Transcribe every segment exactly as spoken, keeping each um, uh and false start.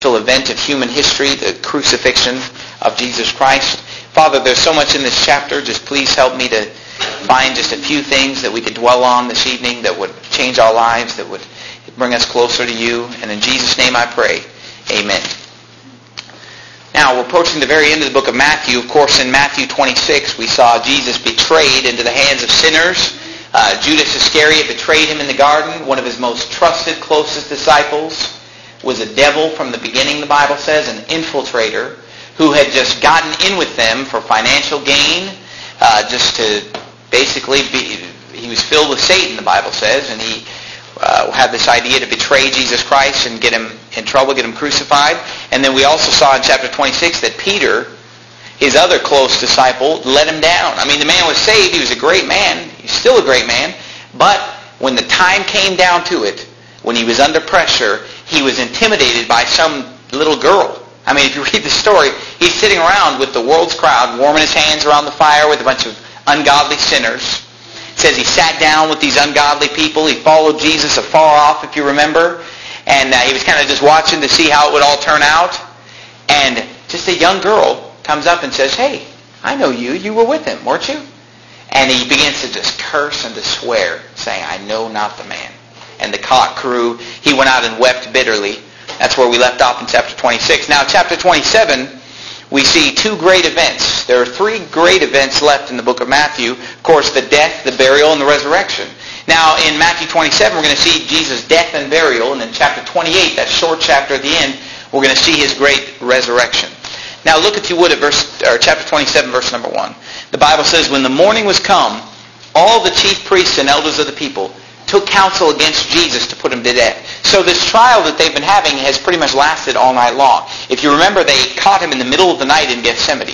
pivotal event of human history, the crucifixion of Jesus Christ. Father, there's so much in this chapter. Just please help me to find just a few things that we could dwell on this evening that would change our lives, that would bring us closer to you. And in Jesus' name I pray. Amen. Now, we're approaching the very end of the book of Matthew. Of course, in Matthew twenty-six, we saw Jesus betrayed into the hands of sinners. Uh, Judas Iscariot betrayed him in the garden. One of his most trusted, closest disciples was a devil from the beginning, the Bible says, an infiltrator who had just gotten in with them for financial gain, uh, just to basically be, he was filled with Satan, the Bible says, and he uh, had this idea to betray Jesus Christ and get him in trouble, get him crucified. And then we also saw in chapter twenty-six that Peter, his other close disciple, let him down. I mean, the man was saved. He was a great man. He's still a great man. But when the time came down to it, when he was under pressure, he was intimidated by some little girl. I mean, if you read the story, he's sitting around with the world's crowd, warming his hands around the fire with a bunch of ungodly sinners. It says he sat down with these ungodly people. He followed Jesus afar off, if you remember. And uh, he was kind of just watching to see how it would all turn out. And just a young girl comes up and says, "Hey, I know you. You were with him, weren't you?" And he begins to just curse and to swear, saying, "I know not the man." And the cock crew. He went out and wept bitterly. That's where we left off in chapter twenty-six. Now, chapter twenty-seven, we see two great events. There are three great events left in the book of Matthew. Of course, the death, the burial, and the resurrection. Now, in Matthew twenty-seven, we're going to see Jesus' death and burial. And in chapter twenty-eight, that short chapter at the end, we're going to see his great resurrection. Now, look, if you would, at verse, or chapter twenty-seven, verse number one. The Bible says, "When the morning was come, all the chief priests and elders of the people took counsel against Jesus to put him to death." So this trial that they've been having has pretty much lasted all night long. If you remember, they caught him in the middle of the night in Gethsemane.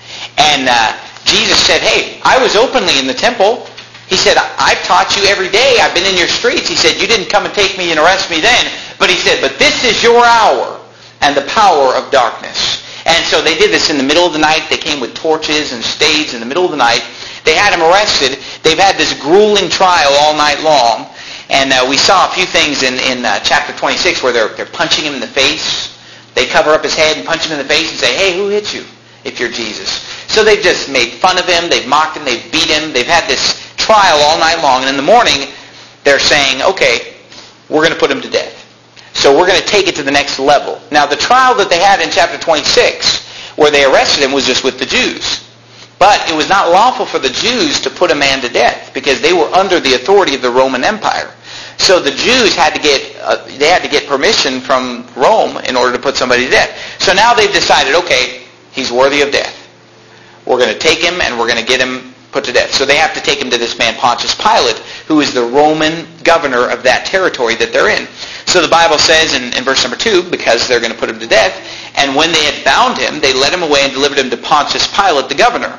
And uh, Jesus said, "Hey, I was openly in the temple." He said, "I've taught you every day. I've been in your streets." He said, "You didn't come and take me and arrest me then." But he said, "But this is your hour and the power of darkness." And so they did this in the middle of the night. They came with torches and staves in the middle of the night. They had him arrested. They've had this grueling trial all night long. And uh, we saw a few things in, in uh, chapter twenty-six where they're, they're punching him in the face. They cover up his head and punch him in the face and say, "Hey, who hit you if you're Jesus?" So they've just made fun of him. They've mocked him. They've beat him. They've had this trial all night long. And in the morning, they're saying, "Okay, we're going to put him to death. So we're going to take it to the next level." Now, the trial that they had in chapter twenty-six, where they arrested him, was just with the Jews. But it was not lawful for the Jews to put a man to death because they were under the authority of the Roman Empire. So the Jews had to get uh, they had to get permission from Rome in order to put somebody to death. So now they've decided, okay, he's worthy of death. We're going to take him and we're going to get him put to death. So they have to take him to this man Pontius Pilate, who is the Roman governor of that territory that they're in. So the Bible says in, in verse number two, because they're going to put him to death, "And when they had bound him, they led him away and delivered him to Pontius Pilate, the governor."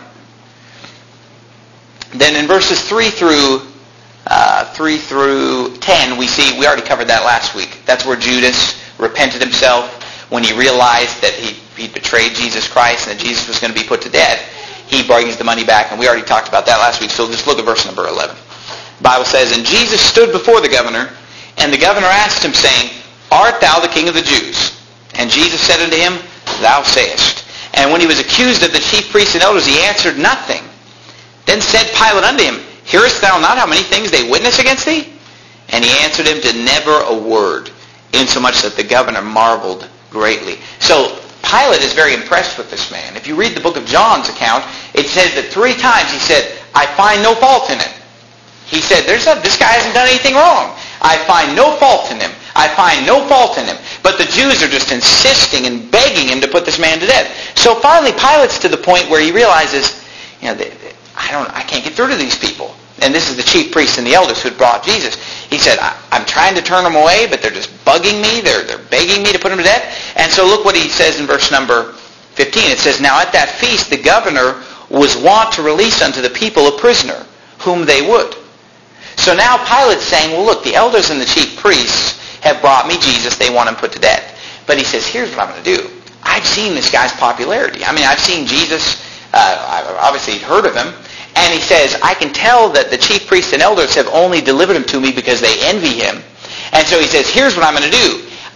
Then in verses three through uh, three through ten, we see we already covered that last week. That's where Judas repented himself when he realized that he he betrayed Jesus Christ and that Jesus was going to be put to death. He brings the money back, and we already talked about that last week. So just look at verse number eleven. The Bible says, "And Jesus stood before the governor, and the governor asked him, saying, Art thou the king of the Jews? And Jesus said unto him, Thou sayest. And when he was accused of the chief priests and elders, he answered nothing. Then said Pilate unto him, Hearest thou not how many things they witness against thee? And he answered him to never a word, insomuch that the governor marveled greatly." So Pilate is very impressed with this man. If you read the book of John's account, it says that three times he said, "I find no fault in him." He said, "There's not, this guy hasn't done anything wrong. I find no fault in him. I find no fault in him." But the Jews are just insisting and begging him to put this man to death. So finally, Pilate's to the point where he realizes, you know, they, they, I don't, I can't get through to these people. And this is the chief priests and the elders who had brought Jesus. He said, I, I'm trying to turn them away, but they're just bugging me. They're, they're begging me to put him to death. And so look what he says in verse number fifteen. It says, "Now at that feast the governor was wont to release unto the people a prisoner, whom they would." So now Pilate's saying, well, look, the elders and the chief priests have brought me Jesus. They want him put to death. But he says, here's what I'm going to do. I've seen this guy's popularity. I mean, I've seen Jesus. Uh, I've obviously heard of him. And he says, I can tell that the chief priests and elders have only delivered him to me because they envy him. And so he says, here's what I'm going to do.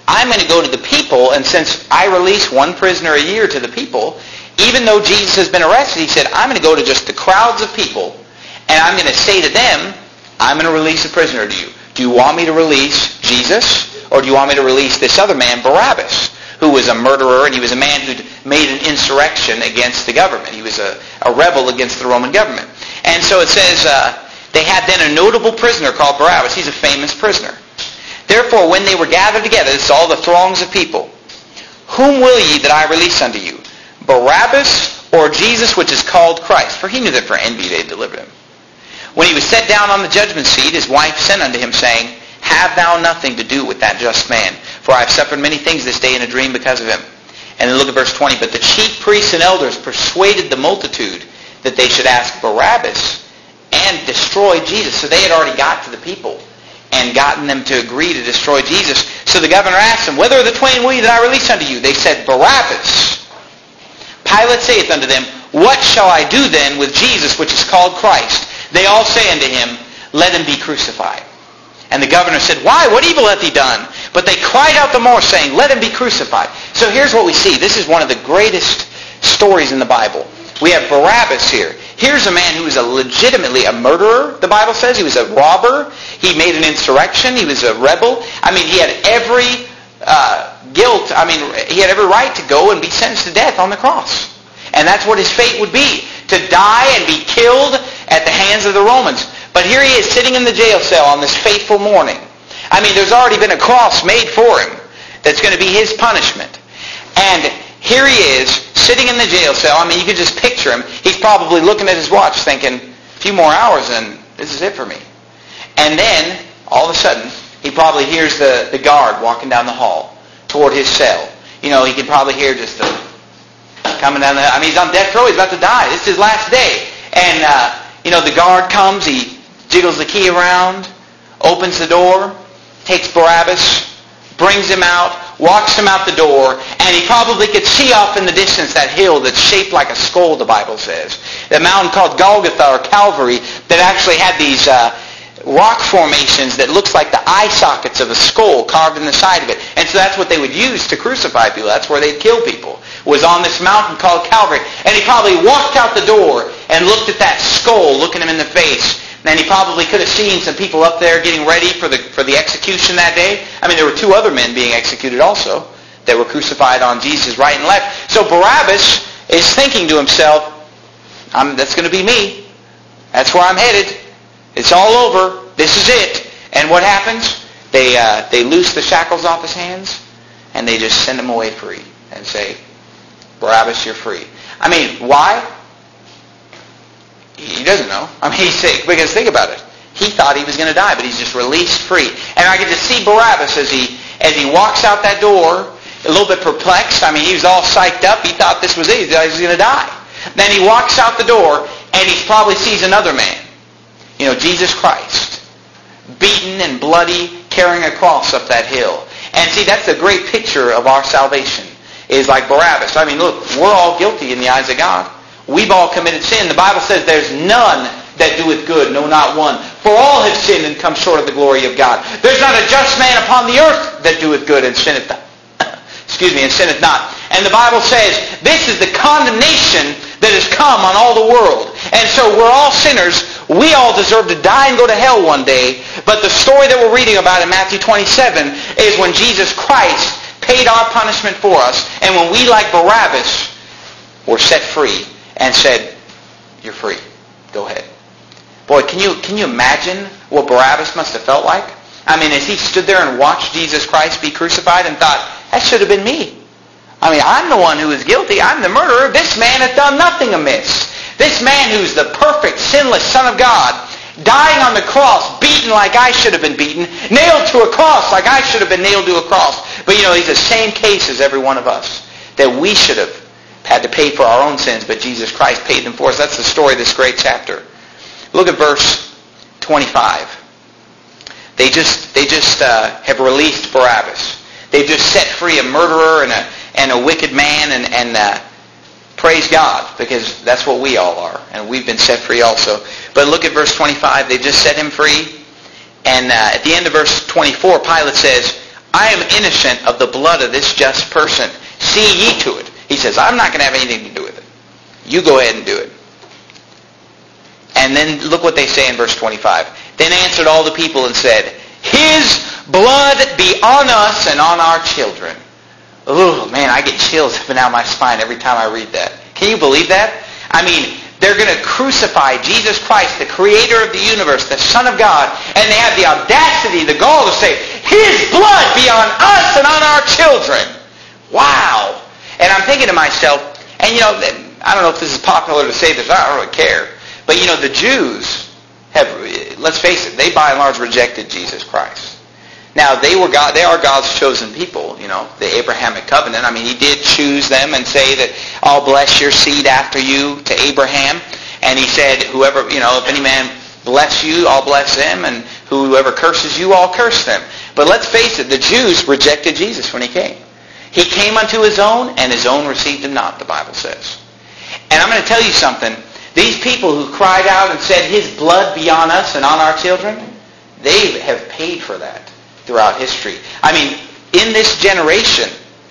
I'm going to go to the people, and since I release one prisoner a year to the people, even though Jesus has been arrested, he said, I'm going to go to just the crowds of people, and I'm going to say to them, I'm going to release a prisoner to you. Do you want me to release Jesus, or do you want me to release this other man, Barabbas, who was a murderer, and he was a man who'd made an insurrection against the government. He was a, a rebel against the Roman government. And so it says, uh, they had then a notable prisoner called Barabbas. He's a famous prisoner. Therefore, when they were gathered together, this is all the throngs of people, whom will ye that I release unto you? Barabbas or Jesus, which is called Christ? For he knew that for envy they had delivered him. When he was set down on the judgment seat, his wife sent unto him, saying, Have thou nothing to do with that just man, for I have suffered many things this day in a dream because of him. And then look at verse twenty. But the chief priests and elders persuaded the multitude that they should ask Barabbas and destroy Jesus. So they had already got to the people and gotten them to agree to destroy Jesus. So the governor asked them, Whether of the twain will ye that I release unto you? They said, Barabbas. Pilate saith unto them, What shall I do then with Jesus, which is called Christ? They all say unto him, Let him be crucified. And the governor said, Why? What evil hath he done? But they cried out the more, saying, Let him be crucified. So here's what we see. This is one of the greatest stories in the Bible. We have Barabbas here. Here's a man who was a legitimately a murderer, the Bible says. He was a robber. He made an insurrection. He was a rebel. I mean, he had every uh, guilt. I mean, he had every right to go and be sentenced to death on the cross. And that's what his fate would be, to die and be killed at the hands of the Romans. But here he is sitting in the jail cell on this fateful morning. I mean, there's already been a cross made for him that's going to be his punishment. And here he is sitting in the jail cell. I mean, you can just picture him. He's probably looking at his watch thinking, a few more hours and this is it for me. And then, all of a sudden, he probably hears the, the guard walking down the hall toward his cell. You know, he can probably hear just the coming down the... I mean, he's on death row. He's about to die. This is his last day. And, uh, you know, the guard comes. He jiggles the key around, opens the door, takes Barabbas, brings him out, walks him out the door, and he probably could see off in the distance that hill that's shaped like a skull, the Bible says. The mountain called Golgotha or Calvary that actually had these uh, rock formations that looks like the eye sockets of a skull carved in the side of it. And so that's what they would use to crucify people. That's where they'd kill people, was on this mountain called Calvary. And he probably walked out the door and looked at that skull, looking him in the face. And he probably could have seen some people up there getting ready for the for the execution that day. I mean, there were two other men being executed also that were crucified on Jesus' right and left. So Barabbas is thinking to himself, I'm, that's going to be me. That's where I'm headed. It's all over. This is it. And what happens? They uh, they loose the shackles off his hands, and they just send him away free and say, Barabbas, you're free. I mean, why? He doesn't know. I mean, he's sick. Because think about it. He thought he was going to die, but he's just released free. And I get to see Barabbas as he as he walks out that door, a little bit perplexed. I mean, he was all psyched up. He thought this was it. He thought he was going to die. Then he walks out the door, and he probably sees another man. You know, Jesus Christ, beaten and bloody, carrying a cross up that hill. And see, that's a great picture of our salvation, is like Barabbas. I mean, look, we're all guilty in the eyes of God. We've all committed sin. The Bible says there's none that doeth good, no, not one. For all have sinned and come short of the glory of God. There's not a just man upon the earth that doeth good and sinneth not. Excuse me, and sinneth not. And the Bible says this is the condemnation that has come on all the world. And so we're all sinners. We all deserve to die and go to hell one day. But the story that we're reading about in Matthew twenty-seven is when Jesus Christ paid our punishment for us. And when we, like Barabbas, were set free and said, you're free. Go ahead. Boy, can you can you imagine what Barabbas must have felt like? I mean, as he stood there and watched Jesus Christ be crucified and thought, that should have been me. I mean, I'm the one who is guilty. I'm the murderer. This man hath done nothing amiss. This man who's the perfect, sinless Son of God, dying on the cross, beaten like I should have been beaten, nailed to a cross like I should have been nailed to a cross. But you know, he's the same case as every one of us, that we should have had to pay for our own sins, but Jesus Christ paid them for us. That's the story of this great chapter. Look at verse twenty-five. They just they just uh, have released Barabbas. They've just set free a murderer and a and a wicked man, and and uh, praise God, because that's what we all are, and we've been set free also. But look at verse twenty-five. They just set him free, and uh, at the end of verse twenty-four, Pilate says, I am innocent of the blood of this just person. See ye to it. He says, I'm not going to have anything to do with it. You go ahead and do it. And then look what they say in verse twenty-five. Then answered all the people and said, His blood be on us and on our children. Oh, man, I get chills up and down my spine every time I read that. Can you believe that? I mean, they're going to crucify Jesus Christ, the creator of the universe, the Son of God, and they have the audacity, the gall to say, His blood be on us and on our children. Wow. And I'm thinking to myself, and you know, I don't know if this is popular to say this, I don't really care, but you know, the Jews have, let's face it, they by and large rejected Jesus Christ. Now, they were God, they are God's chosen people, you know, the Abrahamic covenant. I mean, He did choose them and say that, I'll bless your seed after you to Abraham. And He said, whoever, you know, if any man bless you, I'll bless them. And whoever curses you, I'll curse them. But let's face it, the Jews rejected Jesus when He came. He came unto His own, and His own received Him not, the Bible says. And I'm going to tell you something. These people who cried out and said, His blood be on us and on our children, they have paid for that throughout history. I mean, in this generation,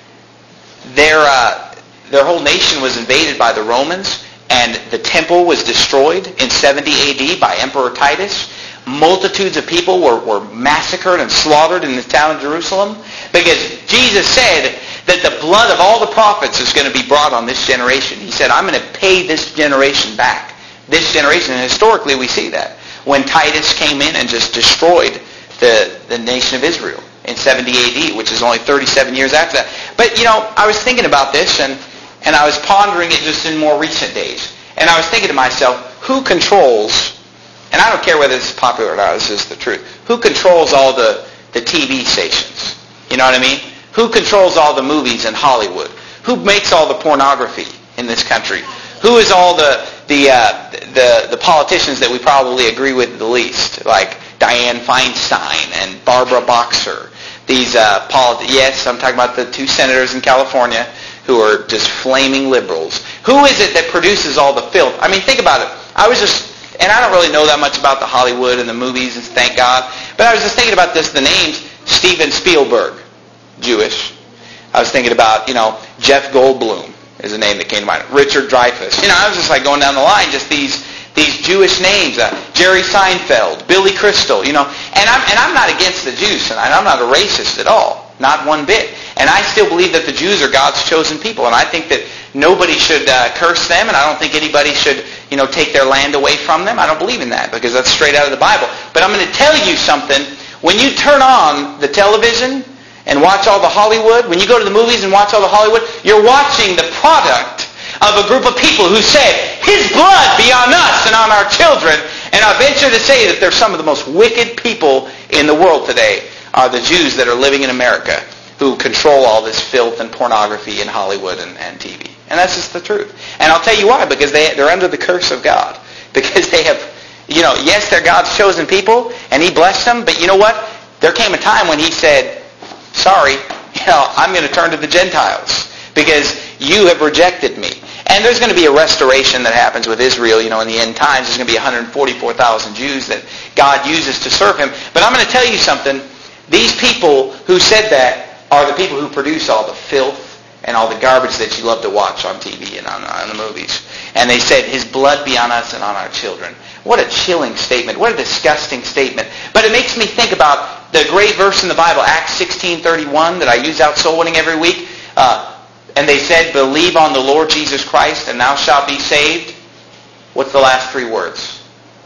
their uh, their whole nation was invaded by the Romans, and the temple was destroyed in seventy A D by Emperor Titus. Multitudes of people were, were massacred and slaughtered in the town of Jerusalem because Jesus said that the blood of all the prophets is going to be brought on this generation. He said, I'm going to pay this generation back. This generation, and historically we see that. When Titus came in and just destroyed the, the nation of Israel in seventy A D, which is only thirty-seven years after that. But, you know, I was thinking about this, and, and I was pondering it just in more recent days. And I was thinking to myself, who controls, and I don't care whether this is popular or not, this is the truth, who controls all the, the T V stations? You know what I mean? Who controls all the movies in Hollywood? Who makes all the pornography in this country? Who is all the the uh, the, the politicians that we probably agree with the least, like Dianne Feinstein and Barbara Boxer? These uh, politi- yes, I'm talking about the two senators in California who are just flaming liberals. Who is it that produces all the filth? I mean, think about it. I was just, and I don't really know that much about the Hollywood and the movies, and thank God, but I was just thinking about this, the names, Steven Spielberg, Jewish. I was thinking about, you know, Jeff Goldblum is a name that came to mind. Richard Dreyfuss. You know, I was just like going down the line, just these these Jewish names. Uh, Jerry Seinfeld, Billy Crystal, you know. And I'm, and I'm not against the Jews, and I'm not a racist at all. Not one bit. And I still believe that the Jews are God's chosen people, and I think that nobody should uh, curse them, and I don't think anybody should, you know, take their land away from them. I don't believe in that, because that's straight out of the Bible. But I'm going to tell you something. When you turn on the television and watch all the Hollywood, when you go to the movies and watch all the Hollywood, you're watching the product of a group of people who said, His blood be on us and on our children. And I venture to say that they're some of the most wicked people in the world today are the Jews that are living in America who control all this filth and pornography in Hollywood and, and T V. And that's just the truth. And I'll tell you why, because they, they're under the curse of God. Because they have, you know, yes, they're God's chosen people, and He blessed them, but you know what? There came a time when He said, sorry, you know, I'm going to turn to the Gentiles because you have rejected me. And there's going to be a restoration that happens with Israel, you know, in the end times. There's going to be one hundred forty-four thousand Jews that God uses to serve Him. But I'm going to tell you something. These people who said that are the people who produce all the filth and all the garbage that you love to watch on T V and on, on the movies. And they said, His blood be on us and on our children. What a chilling statement. What a disgusting statement. But it makes me think about the great verse in the Bible, Acts sixteen thirty-one, that I use out soul winning every week. Uh, and they said, believe on the Lord Jesus Christ and thou shalt be saved. What's the last three words?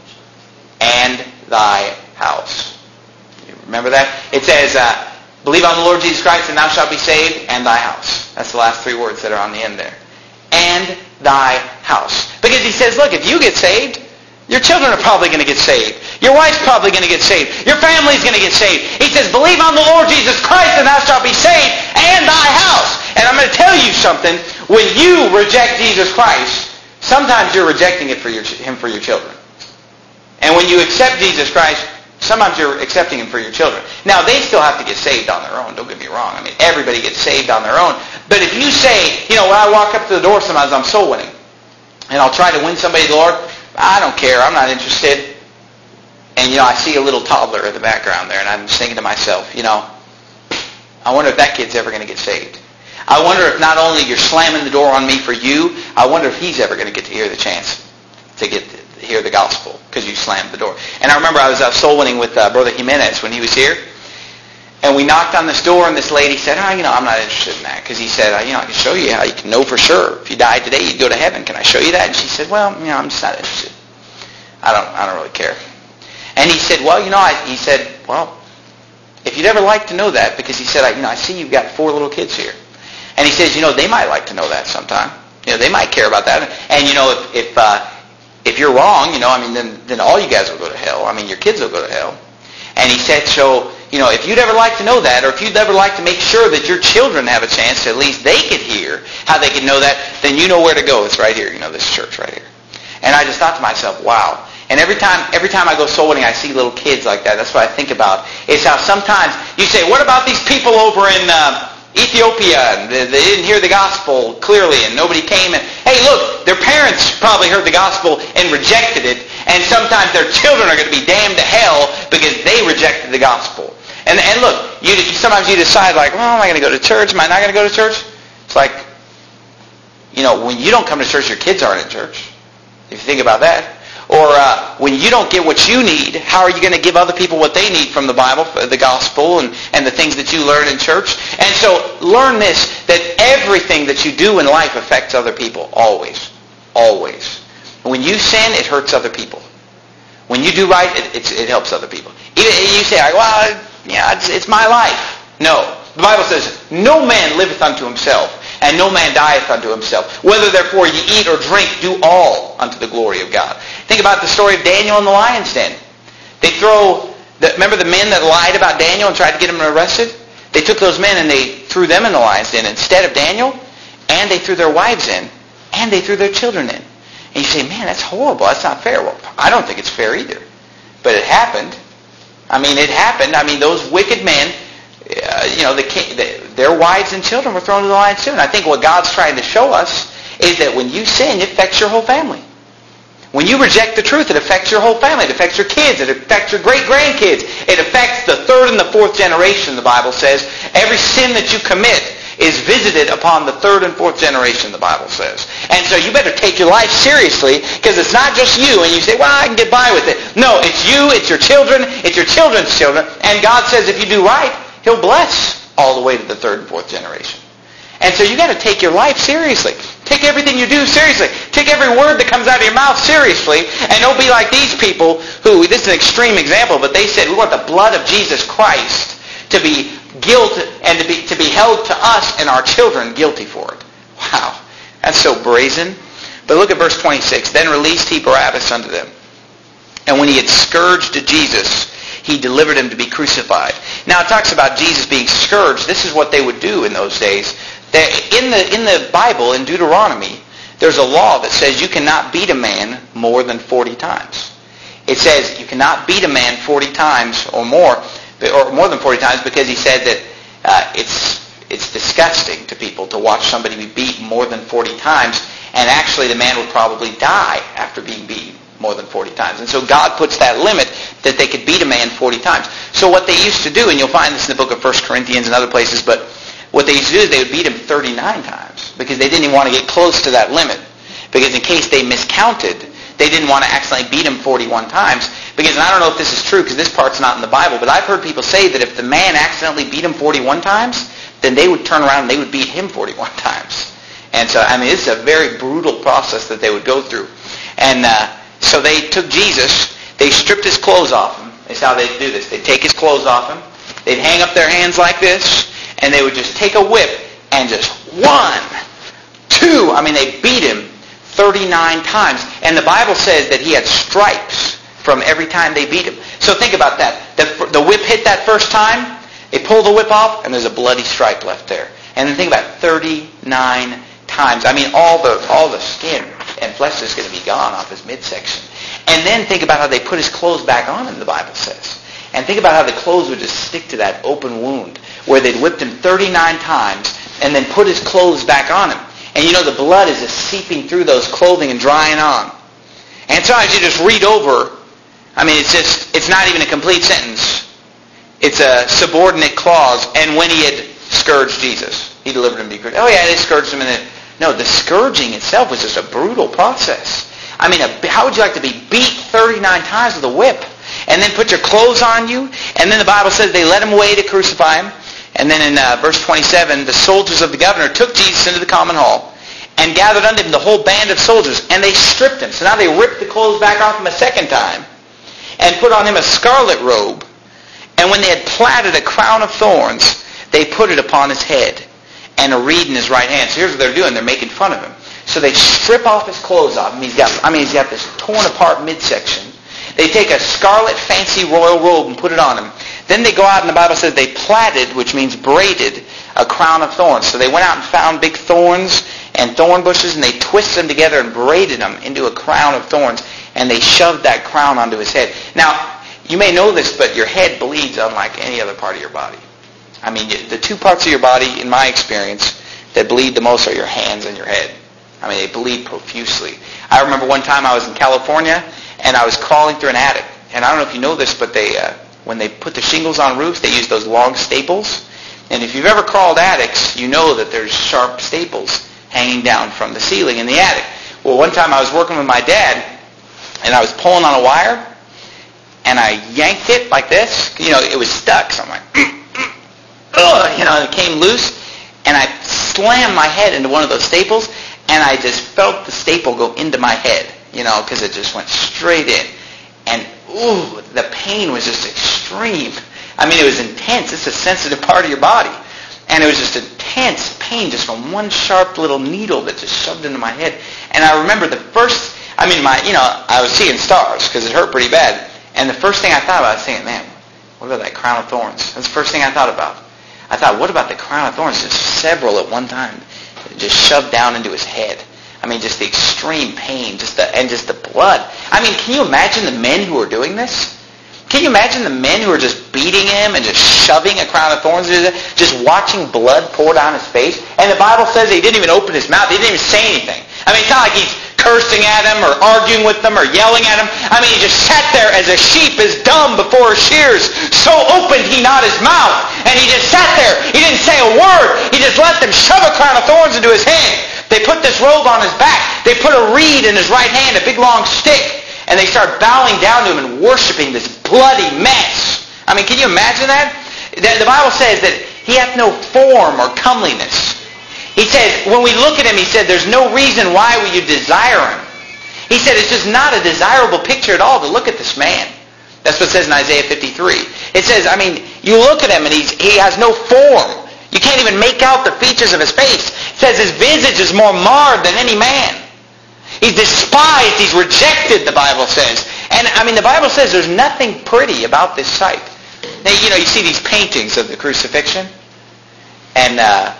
And thy house. You remember that? It says, uh, believe on the Lord Jesus Christ and thou shalt be saved, and thy house. That's the last three words that are on the end there. And thy house. Because He says, look, if you get saved, your children are probably going to get saved. Your wife's probably going to get saved. Your family's going to get saved. He says, believe on the Lord Jesus Christ and thou shalt be saved, and thy house. And I'm going to tell you something. When you reject Jesus Christ, sometimes you're rejecting it for your, Him for your children. And when you accept Jesus Christ, sometimes you're accepting Him for your children. Now, they still have to get saved on their own. Don't get me wrong. I mean, everybody gets saved on their own. But if you say, you know, when I walk up to the door, sometimes I'm soul winning, and I'll try to win somebody to the Lord, I don't care. I'm not interested. And, you know, I see a little toddler in the background there, and I'm just thinking to myself, you know, I wonder if that kid's ever going to get saved. I wonder if not only you're slamming the door on me for you, I wonder if he's ever going to get to hear the chance to get to hear the gospel because you slammed the door. And I remember I was uh, soul winning with uh, Brother Jimenez when he was here. And we knocked on this door, and this lady said, oh, you know, I'm not interested in that. Because he said, oh, you know, I can show you how you can know for sure. If you died today, you'd go to heaven. Can I show you that? And she said, well, you know, I'm just not interested. I don't I don't really care. And he said, well, you know, I, he said, well, if you'd ever like to know that, because he said, I, you know, I see you've got four little kids here. And he says, you know, they might like to know that sometime. You know, they might care about that. And, you know, if if, uh, if you're wrong, you know, I mean, then, then all you guys will go to hell. I mean, your kids will go to hell. And he said, so, you know, if you'd ever like to know that, or if you'd ever like to make sure that your children have a chance to at least they could hear how they can know that, then you know where to go. It's right here, you know, this church right here. And I just thought to myself, wow. And every time every time I go soul winning, I see little kids like that. That's what I think about. Is how sometimes you say, what about these people over in uh, Ethiopia? And they, they didn't hear the gospel clearly, and nobody came. And hey, look, their parents probably heard the gospel and rejected it. And sometimes their children are going to be damned to hell because they rejected the gospel. And and look, you sometimes you decide like, well, am I going to go to church? Am I not going to go to church? It's like, you know, when you don't come to church, your kids aren't in church. If you think about that. Or uh, when you don't get what you need, how are you going to give other people what they need from the Bible, the gospel, and, and the things that you learn in church? And so learn this, that everything that you do in life affects other people, always. Always. When you sin, it hurts other people. When you do right, it, it's, it helps other people. Even, you say, well, yeah, it's, it's my life. No. The Bible says, no man liveth unto himself, and no man dieth unto himself. Whether therefore ye eat or drink, do all unto the glory of God. Think about the story of Daniel in the lion's den. They throw, the, remember the men that lied about Daniel and tried to get him arrested? They took those men and they threw them in the lion's den instead of Daniel, and they threw their wives in, and they threw their children in. And you say, man, that's horrible. That's not fair. Well, I don't think it's fair either. But it happened. I mean, it happened. I mean, those wicked men, uh, you know, the, the, their wives and children were thrown in the lion's den. I think what God's trying to show us is that when you sin, it affects your whole family. When you reject the truth, it affects your whole family. It affects your kids. It affects your great-grandkids. It affects the third and the fourth generation, the Bible says. Every sin that you commit is visited upon the third and fourth generation, the Bible says. And so you better take your life seriously, because it's not just you, and you say, well, I can get by with it. No, it's you, it's your children, it's your children's children. And God says if you do right, He'll bless all the way to the third and fourth generation. And so you got to take your life seriously. Take everything you do seriously. Take every word that comes out of your mouth seriously. And don't be like these people who, this is an extreme example, but they said, we want the blood of Jesus Christ to be guilt and to be to be held to us and our children guilty for it. Wow. That's so brazen. But look at verse twenty-six. Then released he Barabbas unto them. And when he had scourged Jesus, he delivered him to be crucified. Now it talks about Jesus being scourged. This is what they would do in those days. In the, in the Bible, in Deuteronomy, there's a law that says you cannot beat a man more than forty times. It says you cannot beat a man forty times or more, or more than forty times, because he said that uh, it's it's disgusting to people to watch somebody be beaten more than forty times, and actually the man would probably die after being beaten more than forty times. And so God puts that limit that they could beat a man forty times. So what they used to do, and you'll find this in the book of First Corinthians and other places, but what they used to do is they would beat him thirty-nine times because they didn't even want to get close to that limit. Because in case they miscounted, they didn't want to accidentally beat him forty-one times. Because, and I don't know if this is true because this part's not in the Bible, but I've heard people say that if the man accidentally beat him forty-one times, then they would turn around and they would beat him forty-one times. And so, I mean, it's a very brutal process that they would go through. And uh, so they took Jesus, they stripped his clothes off him. That's how they'd do this. They'd take his clothes off him, they'd hang up their hands like this, and they would just take a whip and just one, two, I mean, they beat him thirty-nine times. And the Bible says that he had stripes from every time they beat him. So think about that. The, the whip hit that first time, they pull the whip off, and there's a bloody stripe left there. And then think about it, thirty-nine times. I mean, all the all the skin and flesh is going to be gone off his midsection. And then think about how they put his clothes back on him, the Bible says. And think about how the clothes would just stick to that open wound, where they'd whipped him thirty-nine times and then put his clothes back on him. And you know the blood is just seeping through those clothing and drying on. And sometimes you just read over, I mean, it's just, it's not even a complete sentence. It's a subordinate clause. And when he had scourged Jesus. He delivered him to be crucified. Oh yeah, they scourged him. And then, no, the scourging itself was just a brutal process. I mean, a, how would you like to be beat thirty-nine times with a whip? And then put your clothes on you? And then the Bible says they led him away to crucify him. And then in uh, verse twenty-seven, the soldiers of the governor took Jesus into the common hall and gathered unto him the whole band of soldiers, and they stripped him. So now they ripped the clothes back off him a second time and put on him a scarlet robe. And when they had platted a crown of thorns, they put it upon his head and a reed in his right hand. So here's what they're doing. They're making fun of him. So they strip off his clothes off him. He's got, I mean, he's got this torn apart midsection. They take a scarlet fancy royal robe and put it on him. Then they go out, and the Bible says they platted, which means braided, a crown of thorns. So they went out and found big thorns and thorn bushes, and they twisted them together and braided them into a crown of thorns, and they shoved that crown onto his head. Now, you may know this, but your head bleeds unlike any other part of your body. I mean, the two parts of your body, in my experience, that bleed the most are your hands and your head. I mean, they bleed profusely. I remember one time I was in California, and I was crawling through an attic. And I don't know if you know this, but they, uh, when they put the shingles on roofs, they use those long staples. And if you've ever crawled attics, you know that there's sharp staples hanging down from the ceiling in the attic. Well, one time I was working with my dad, and I was pulling on a wire, and I yanked it like this. You know, it was stuck. So I'm like, ugh, you know, and it came loose, and I slammed my head into one of those staples, and I just felt the staple go into my head, you know, because it just went straight in. And, ooh, the pain was just extreme. I mean, it was intense. It's a sensitive part of your body. And it was just intense pain just from one sharp little needle that just shoved into my head. And I remember the first, I mean, my, you know, I was seeing stars because it hurt pretty bad. And the first thing I thought about was saying, man, what about that crown of thorns? That's the first thing I thought about. I thought, what about the crown of thorns? Just several at one time. Just shoved down into his head. I mean, just the extreme pain, just the, and just the blood. I mean, can you imagine the men who are doing this? Can you imagine the men who are just beating him and just shoving a crown of thorns into him, just watching blood pour down his face? And the Bible says he didn't even open his mouth. He didn't even say anything. I mean, it's not like he's cursing at him or arguing with them or yelling at him. I mean, he just sat there as a sheep is dumb before her shears. So opened he not his mouth. And he just sat there. He didn't say a word. He just let them shove a crown of thorns into his head. They put this robe on his back. They put a reed in his right hand, a big long stick. And they start bowing down to him and worshiping this bloody mess. I mean, can you imagine that? The Bible says that he hath no form or comeliness. He says, when we look at him, he said, there's no reason why would you desire him. He said, it's just not a desirable picture at all to look at this man. That's what it says in Isaiah fifty-three. It says, I mean, you look at him and he's, he has no form. You can't even make out the features of his face. It says his visage is more marred than any man. He's despised. He's rejected, the Bible says. And, I mean, the Bible says there's nothing pretty about this sight. Now, you know, you see these paintings of the crucifixion, and uh,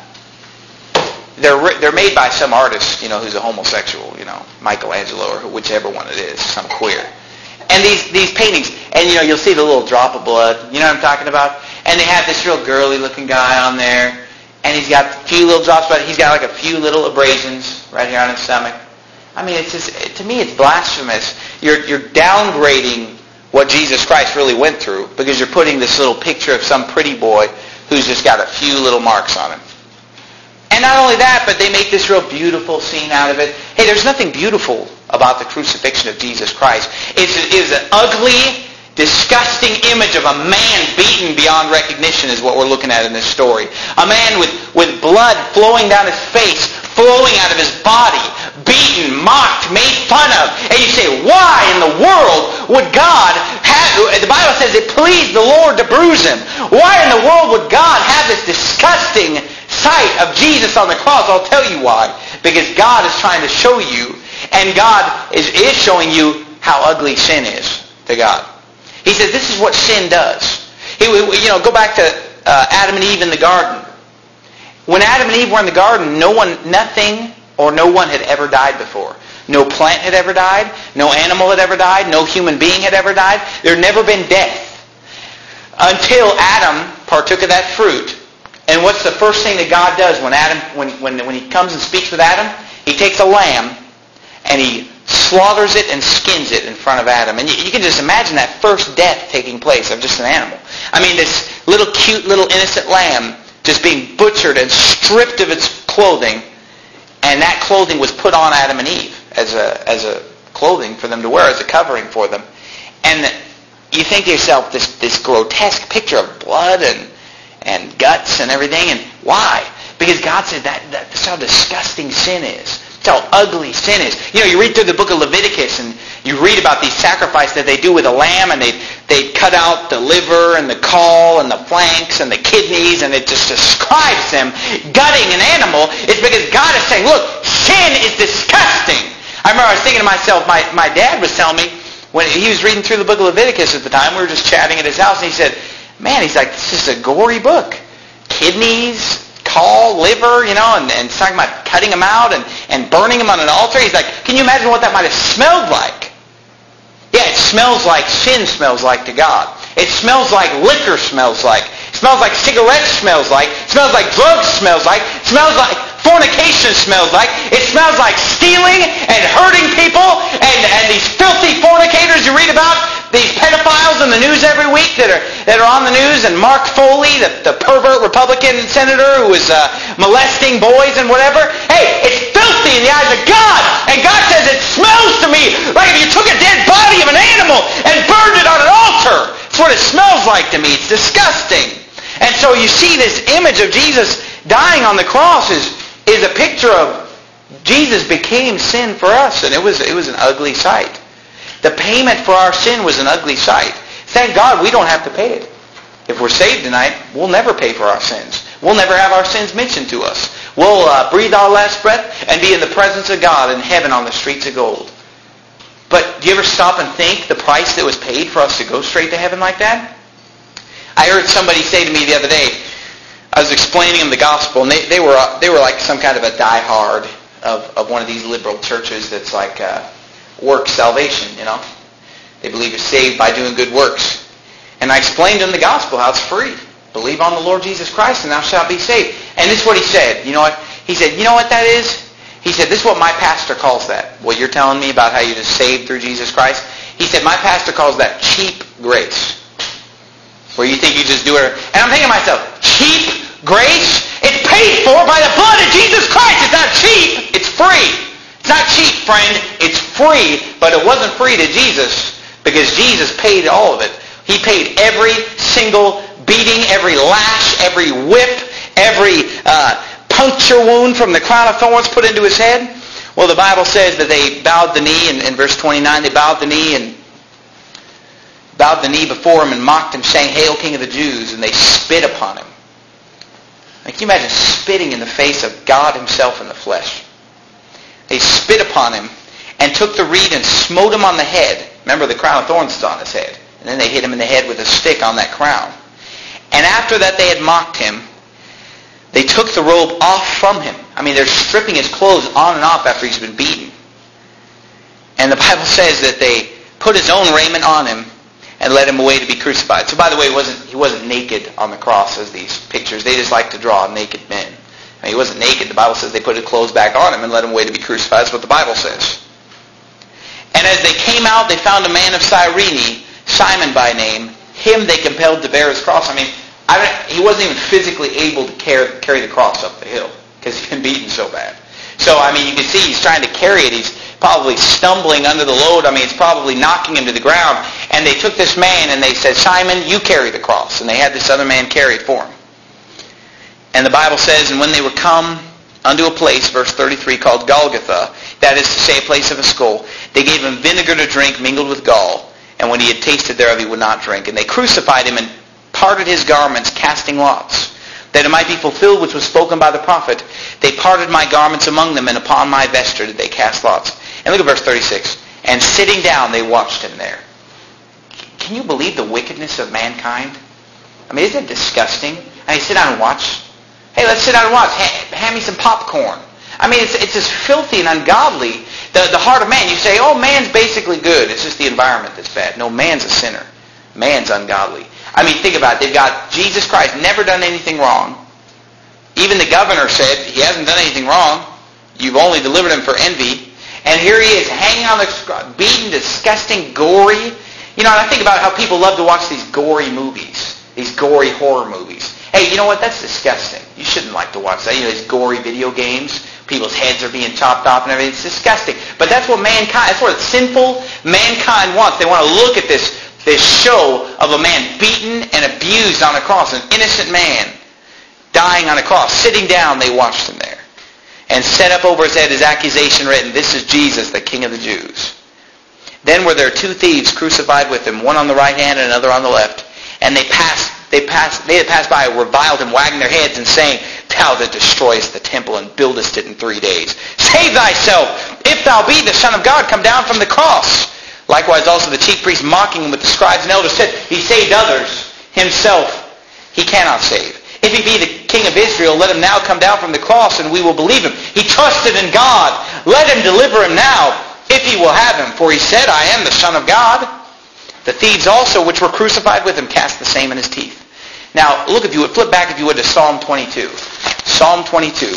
they're they're made by some artist, you know, who's a homosexual, you know, Michelangelo or whichever one it is, some queer. And these, these paintings, and, you know, you'll see the little drop of blood. You know what I'm talking about? And they have this real girly-looking guy on there, and he's got a few little drops, but he's got like a few little abrasions right here on his stomach. I mean, it's just, to me, it's blasphemous. You're, you're downgrading what Jesus Christ really went through because you're putting this little picture of some pretty boy who's just got a few little marks on him. And not only that, but they make this real beautiful scene out of it. Hey, there's nothing beautiful about the crucifixion of Jesus Christ. It's, it's an ugly, disgusting image of a man beaten beyond recognition is what we're looking at in this story. A man with, with blood flowing down his face, flowing out of his body, beaten, mocked, made fun of. And you say, why in the world would God have, the Bible says it pleased the Lord to bruise him. Why in the world would God have this disgusting sight of Jesus on the cross? I'll tell you why. Because God is trying to show you, and God is, is showing you how ugly sin is to God. He says this is what sin does. He, you know, go back to uh, Adam and Eve in the garden. When Adam and Eve were in the garden, no one, nothing or no one had ever died before. No plant had ever died. No animal had ever died. No human being had ever died. There had never been death until Adam partook of that fruit. And what's the first thing that God does when Adam, when, when, when he comes and speaks with Adam? He takes a lamb and he slaughters it and skins it in front of Adam. And you, you can just imagine that first death taking place of just an animal. I mean, this little cute, little innocent lamb just being butchered and stripped of its clothing, and that clothing was put on Adam and Eve as a as a clothing for them to wear, as a covering for them. And you think to yourself, this this grotesque picture of blood and and guts and everything, and why? Because God said that, that that's how disgusting sin is. That's how ugly sin is. You know, you read through the book of Leviticus, and you read about these sacrifices that they do with a lamb, and they they cut out the liver and the caul and the flanks and the kidneys, and it just describes them gutting an animal. It's because God is saying, look, sin is disgusting. I remember I was thinking to myself, my, my dad was telling me, when he was reading through the book of Leviticus at the time, we were just chatting at his house, and he said, man, he's like, this is a gory book. Kidneys, caul, liver, you know, and, and talking about cutting them out and, and burning them on an altar. He's like, can you imagine what that might have smelled like? Yeah, it smells like sin smells like to God. It smells like liquor smells like. It smells like cigarettes smells like. It smells like drugs smells like. It smells like fornication smells like. It smells like stealing and hurting people and, and these filthy fornicators you read about, these pedophiles in the news every week that are that are on the news, and Mark Foley, the, the pervert Republican senator who was uh, molesting boys and whatever. Hey, it's filthy in the eyes of God, and God says it smells to me like if you took a dead body of an animal and burned it on an altar. That's what it smells like to me. It's disgusting. And so you see this image of Jesus dying on the cross is is a picture of Jesus became sin for us, and it was it was an ugly sight. The payment for our sin was an ugly sight. Thank God we don't have to pay it. If we're saved tonight, we'll never pay for our sins. We'll never have our sins mentioned to us. We'll uh, breathe our last breath and be in the presence of God in heaven on the streets of gold. But do you ever stop and think the price that was paid for us to go straight to heaven like that? I heard somebody say to me the other day, I was explaining them the gospel, and they, they were uh, they were like some kind of a diehard of, of one of these liberal churches that's like uh, works salvation, you know. They believe you're saved by doing good works. And I explained to them the gospel, how it's free. Believe on the Lord Jesus Christ and thou shalt be saved. And this is what he said. You know what? He said, you know what that is? He said, this is what my pastor calls that. What you're telling me about how you're just saved through Jesus Christ. He said, my pastor calls that cheap grace. Where you think you just do it. And I'm thinking to myself, cheap grace? It's paid for by the blood of Jesus Christ. It's not cheap. It's free. It's not cheap, friend. It's free. But it wasn't free to Jesus because Jesus paid all of it. He paid every single beating, every lash, every whip, every uh, puncture wound from the crown of thorns put into his head. Well, the Bible says that they bowed the knee, and in verse twenty-nine, they bowed the knee and bowed the knee before him and mocked him, saying, Hail, King of the Jews, and they spit upon him. Now, can you imagine spitting in the face of God himself in the flesh? They spit upon him and took the reed and smote him on the head. Remember, the crown of thorns is on his head. And then they hit him in the head with a stick on that crown. And after that they had mocked him, they took the robe off from him. I mean, they're stripping his clothes on and off after he's been beaten. And the Bible says that they put his own raiment on him and led him away to be crucified. So by the way, he wasn't, he wasn't naked on the cross as these pictures. They just like to draw naked men. I mean, he wasn't naked. The Bible says they put his clothes back on him and led him away to be crucified. That's what the Bible says. And as they came out, they found a man of Cyrene, Simon by name. Him they compelled to bear his cross. I mean, I mean he wasn't even physically able to carry, carry the cross up the hill because he'd been beaten so bad. So, I mean, you can see he's trying to carry it. He's probably stumbling under the load. I mean, it's probably knocking him to the ground. And they took this man and they said, Simon, you carry the cross. And they had this other man carry it for him. And the Bible says, and when they were come unto a place, verse thirty-three, called Golgotha, that is to say, a place of a skull, they gave him vinegar to drink mingled with gall. And when he had tasted thereof, he would not drink. And they crucified him and parted his garments, casting lots, that it might be fulfilled which was spoken by the prophet. They parted my garments among them, and upon my vesture did they cast lots. And look at verse thirty-six. And sitting down, they watched him there. Can you believe the wickedness of mankind? I mean, isn't it disgusting? And they sit down and watch. Hey, let's sit down and watch. Ha- hand me some popcorn. I mean, it's it's just filthy and ungodly. The, the heart of man, you say, oh, man's basically good. It's just the environment that's bad. No, man's a sinner. Man's ungodly. I mean, think about it. They've got Jesus Christ, never done anything wrong. Even the governor said he hasn't done anything wrong. You've only delivered him for envy. And here he is hanging on the cross, beaten, disgusting, gory. You know, and I think about how people love to watch these gory movies, these gory horror movies. Hey, you know what? That's disgusting. You shouldn't like to watch that. You know, these gory video games. People's heads are being chopped off and everything. It's disgusting. But that's what mankind, that's what sinful mankind wants. They want to look at this, this show of a man beaten and abused on a cross. An innocent man dying on a cross. Sitting down, they watched him there. And set up over his head his accusation written, "This is Jesus, the King of the Jews." Then were there two thieves crucified with him, one on the right hand and another on the left. And they passed, they passed, they that passed by reviled him, wagging their heads and saying, "Thou that destroyest the temple and buildest it in three days, save thyself! If thou be the Son of God, come down from the cross." Likewise also the chief priests, mocking him with the scribes and elders, said, "He saved others, himself he cannot save. If he be the King of Israel, let him now come down from the cross, and we will believe him. He trusted in God. Let him deliver him now, if he will have him. For he said, I am the Son of God." The thieves also, which were crucified with him, cast the same in his teeth. Now, look, if you would, flip back if you would to Psalm twenty-two. Psalm twenty-two.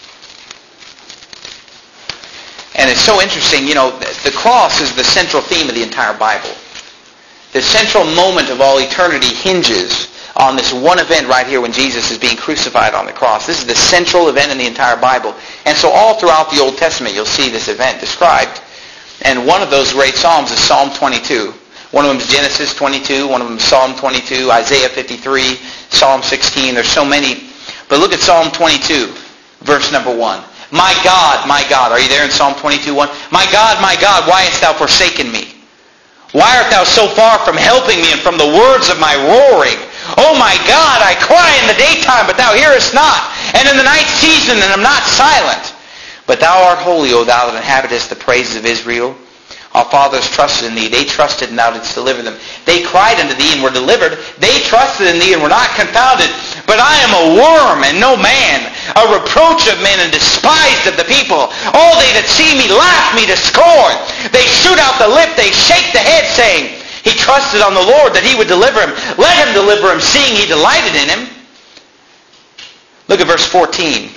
And it's so interesting, you know, the cross is the central theme of the entire Bible. The central moment of all eternity hinges on this one event right here when Jesus is being crucified on the cross. This is the central event in the entire Bible. And so all throughout the Old Testament you'll see this event described. And one of those great Psalms is Psalm twenty-two. One of them is Genesis twenty-two, one of them is Psalm twenty-two, Isaiah fifty-three, Psalm sixteen. There's so many. But look at Psalm twenty-two, verse number one. My God, my God. Are you there in Psalm twenty-two, one? My God, my God, why hast thou forsaken me? Why art thou so far from helping me and from the words of my roaring? Oh my God, I cry in the daytime, but thou hearest not, and in the night season, and am not silent. But thou art holy, O thou that inhabitest the praises of Israel. Our fathers trusted in thee. They trusted, and thou didst deliver them. They cried unto thee, and were delivered. They trusted in thee, and were not confounded. But I am a worm, and no man, a reproach of men, and despised of the people. All they that see me laugh me to scorn. They shoot out the lip, they shake the head, saying, He trusted on the Lord that he would deliver him. Let him deliver him, seeing he delighted in him. Look at verse fourteen.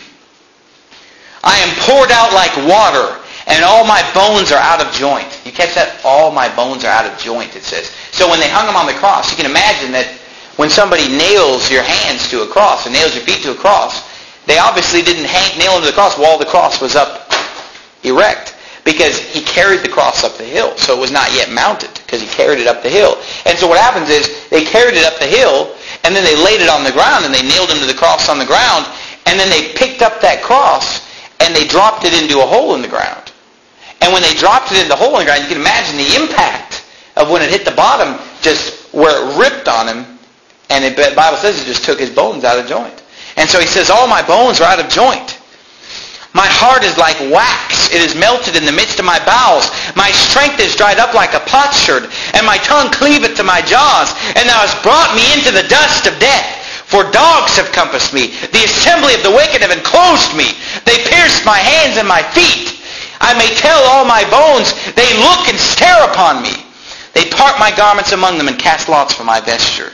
I am poured out like water, and all my bones are out of joint. You catch that? All my bones are out of joint, it says. So when they hung him on the cross, you can imagine that when somebody nails your hands to a cross and nails your feet to a cross, they obviously didn't hang, nail him to the cross while the cross was up erect, because he carried the cross up the hill. So it was not yet mounted, because he carried it up the hill. And so what happens is they carried it up the hill, and then they laid it on the ground, and they nailed him to the cross on the ground, and then they picked up that cross, and they dropped it into a hole in the ground. And when they dropped it in the hole in the ground, you can imagine the impact of when it hit the bottom, just where it ripped on him. And the Bible says it just took his bones out of joint. And so he says, all my bones are out of joint. My heart is like wax. It is melted in the midst of my bowels. My strength is dried up like a potsherd, and my tongue cleaveth to my jaws. And thou hast brought me into the dust of death. For dogs have compassed me. The assembly of the wicked have enclosed me. They pierced my hands and my feet. I may tell all my bones. They look and stare upon me. They part my garments among them and cast lots for my vesture.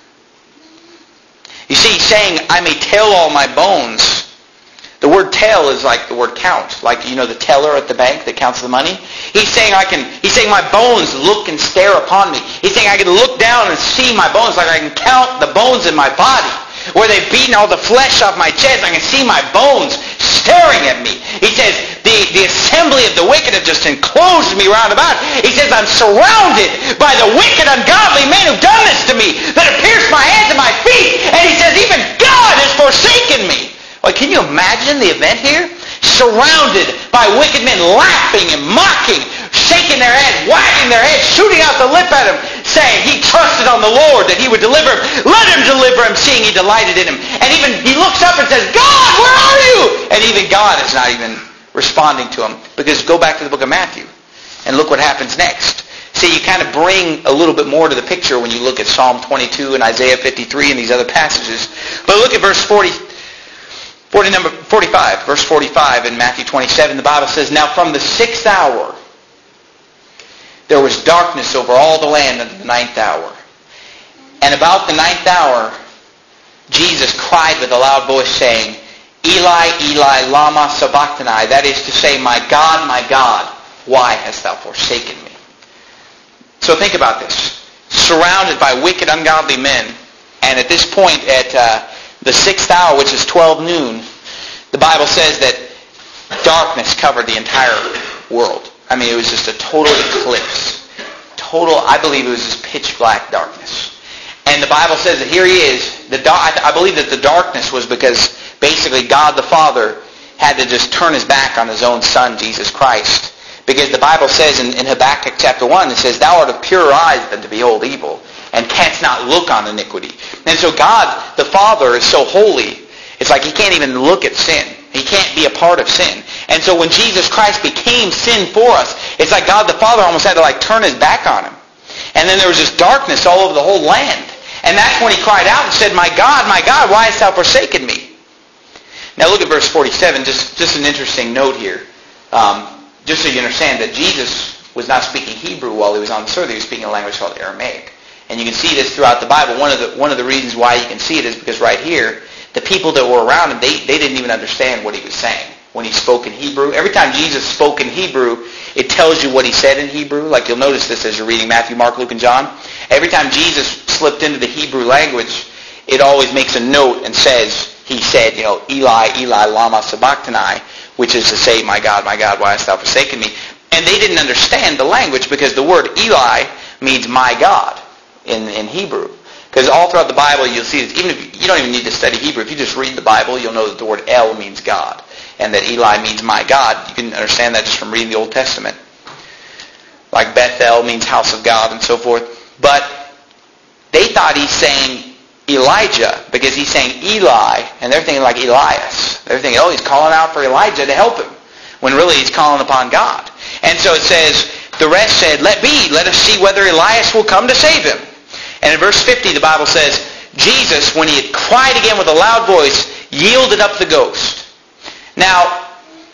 You see, he's saying, I may tell all my bones. The word tell is like the word count. Like, you know, the teller at the bank that counts the money. He's saying I can, he's saying my bones look and stare upon me. He's saying I can look down and see my bones, like I can count the bones in my body. Where they've beaten all the flesh off my chest, I can see my bones staring at me. He says, the, the assembly of the wicked have just enclosed me round about. He says, I'm surrounded by the wicked, ungodly men who've done this to me, that have pierced my hands and my feet. And he says, even God has forsaken me. Well, can you imagine the event here? Surrounded by wicked men, laughing and mocking, shaking their head, wagging their head, shooting out the lip at him, saying he trusted on the Lord that he would deliver him. Let him deliver him, seeing he delighted in him. And even he looks up and says, God, where are you? And even God is not even responding to him. Because go back to the book of Matthew and look what happens next. See, you kind of bring a little bit more to the picture when you look at Psalm twenty-two and Isaiah fifty-three and these other passages. But look at verse forty. forty, number forty-five, verse forty-five in Matthew twenty-seven, the Bible says, Now from the sixth hour there was darkness over all the land unto the ninth hour. And about the ninth hour, Jesus cried with a loud voice, saying, Eli, Eli, lama sabachthani. That is to say, My God, my God, why hast thou forsaken me? So think about this. Surrounded by wicked, ungodly men, and at this point, at uh, the sixth hour, which is twelve noon, the Bible says that darkness covered the entire world. I mean, it was just a total eclipse. Total, I believe it was just pitch black darkness. And the Bible says that here he is. The dark, I believe that the darkness was because basically God the Father had to just turn his back on his own Son, Jesus Christ. Because the Bible says in, in Habakkuk chapter one, it says, Thou art of purer eyes than to behold evil, and canst not look on iniquity. And so God the Father is so holy, it's like he can't even look at sin. He can't be a part of sin. And so when Jesus Christ became sin for us, it's like God the Father almost had to like turn his back on him. And then there was this darkness all over the whole land. And that's when he cried out and said, My God, my God, why hast thou forsaken me? Now look at verse forty-seven, just, just an interesting note here. Um, just so you understand that Jesus was not speaking Hebrew while he was on this earth. He was speaking a language called Aramaic. And you can see this throughout the Bible. One of the, one of the reasons why you can see it is because right here, the people that were around him, they, they didn't even understand what he was saying when he spoke in Hebrew. Every time Jesus spoke in Hebrew, it tells you what he said in Hebrew. Like you'll notice this as you're reading Matthew, Mark, Luke, and John. Every time Jesus slipped into the Hebrew language, it always makes a note and says, he said, you know, Eli, Eli, lama sabachthani, which is to say, my God, my God, why hast thou forsaken me? And they didn't understand the language because the word Eli means my God in, in Hebrew. Because all throughout the Bible you'll see this, even if you, you don't even need to study Hebrew. If you just read the Bible, you'll know that the word El means God. And that Eli means my God. You can understand that just from reading the Old Testament. Like Bethel means house of God and so forth. But they thought he's saying Elijah because he's saying Eli, and they're thinking like Elias. They're thinking, oh, he's calling out for Elijah to help him, when really he's calling upon God. And so it says, the rest said, let be, let us see whether Elias will come to save him. And in verse fifty, the Bible says, Jesus, when he had cried again with a loud voice, yielded up the ghost. Now,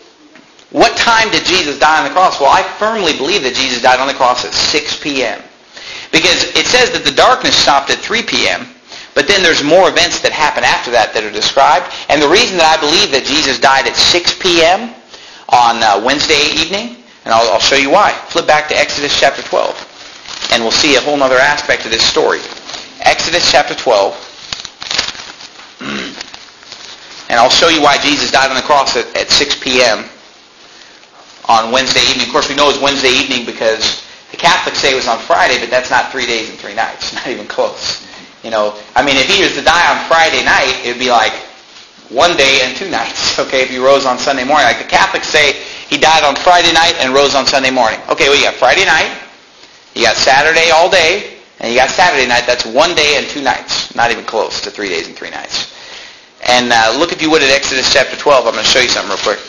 what time did Jesus die on the cross? Well, I firmly believe that Jesus died on the cross at six p.m. Because it says that the darkness stopped at three p.m., but then there's more events that happen after that that are described. And the reason that I believe that Jesus died at six p.m. on uh, Wednesday evening, and I'll, I'll show you why. Flip back to Exodus chapter twelve, and we'll see a whole other aspect of this story. Exodus chapter twelve. And I'll show you why Jesus died on the cross at, at six p.m. on Wednesday evening. Of course, we know it's Wednesday evening because the Catholics say it was on Friday, but that's not three days and three nights. Not even close. You know, I mean, if he was to die on Friday night, it would be like one day and two nights, okay, if he rose on Sunday morning. Like the Catholics say he died on Friday night and rose on Sunday morning. Okay, well, you got Friday night, you got Saturday all day, and you got Saturday night. That's one day and two nights. Not even close to three days and three nights. And uh, look, if you would, at Exodus chapter twelve. I'm going to show you something real quick.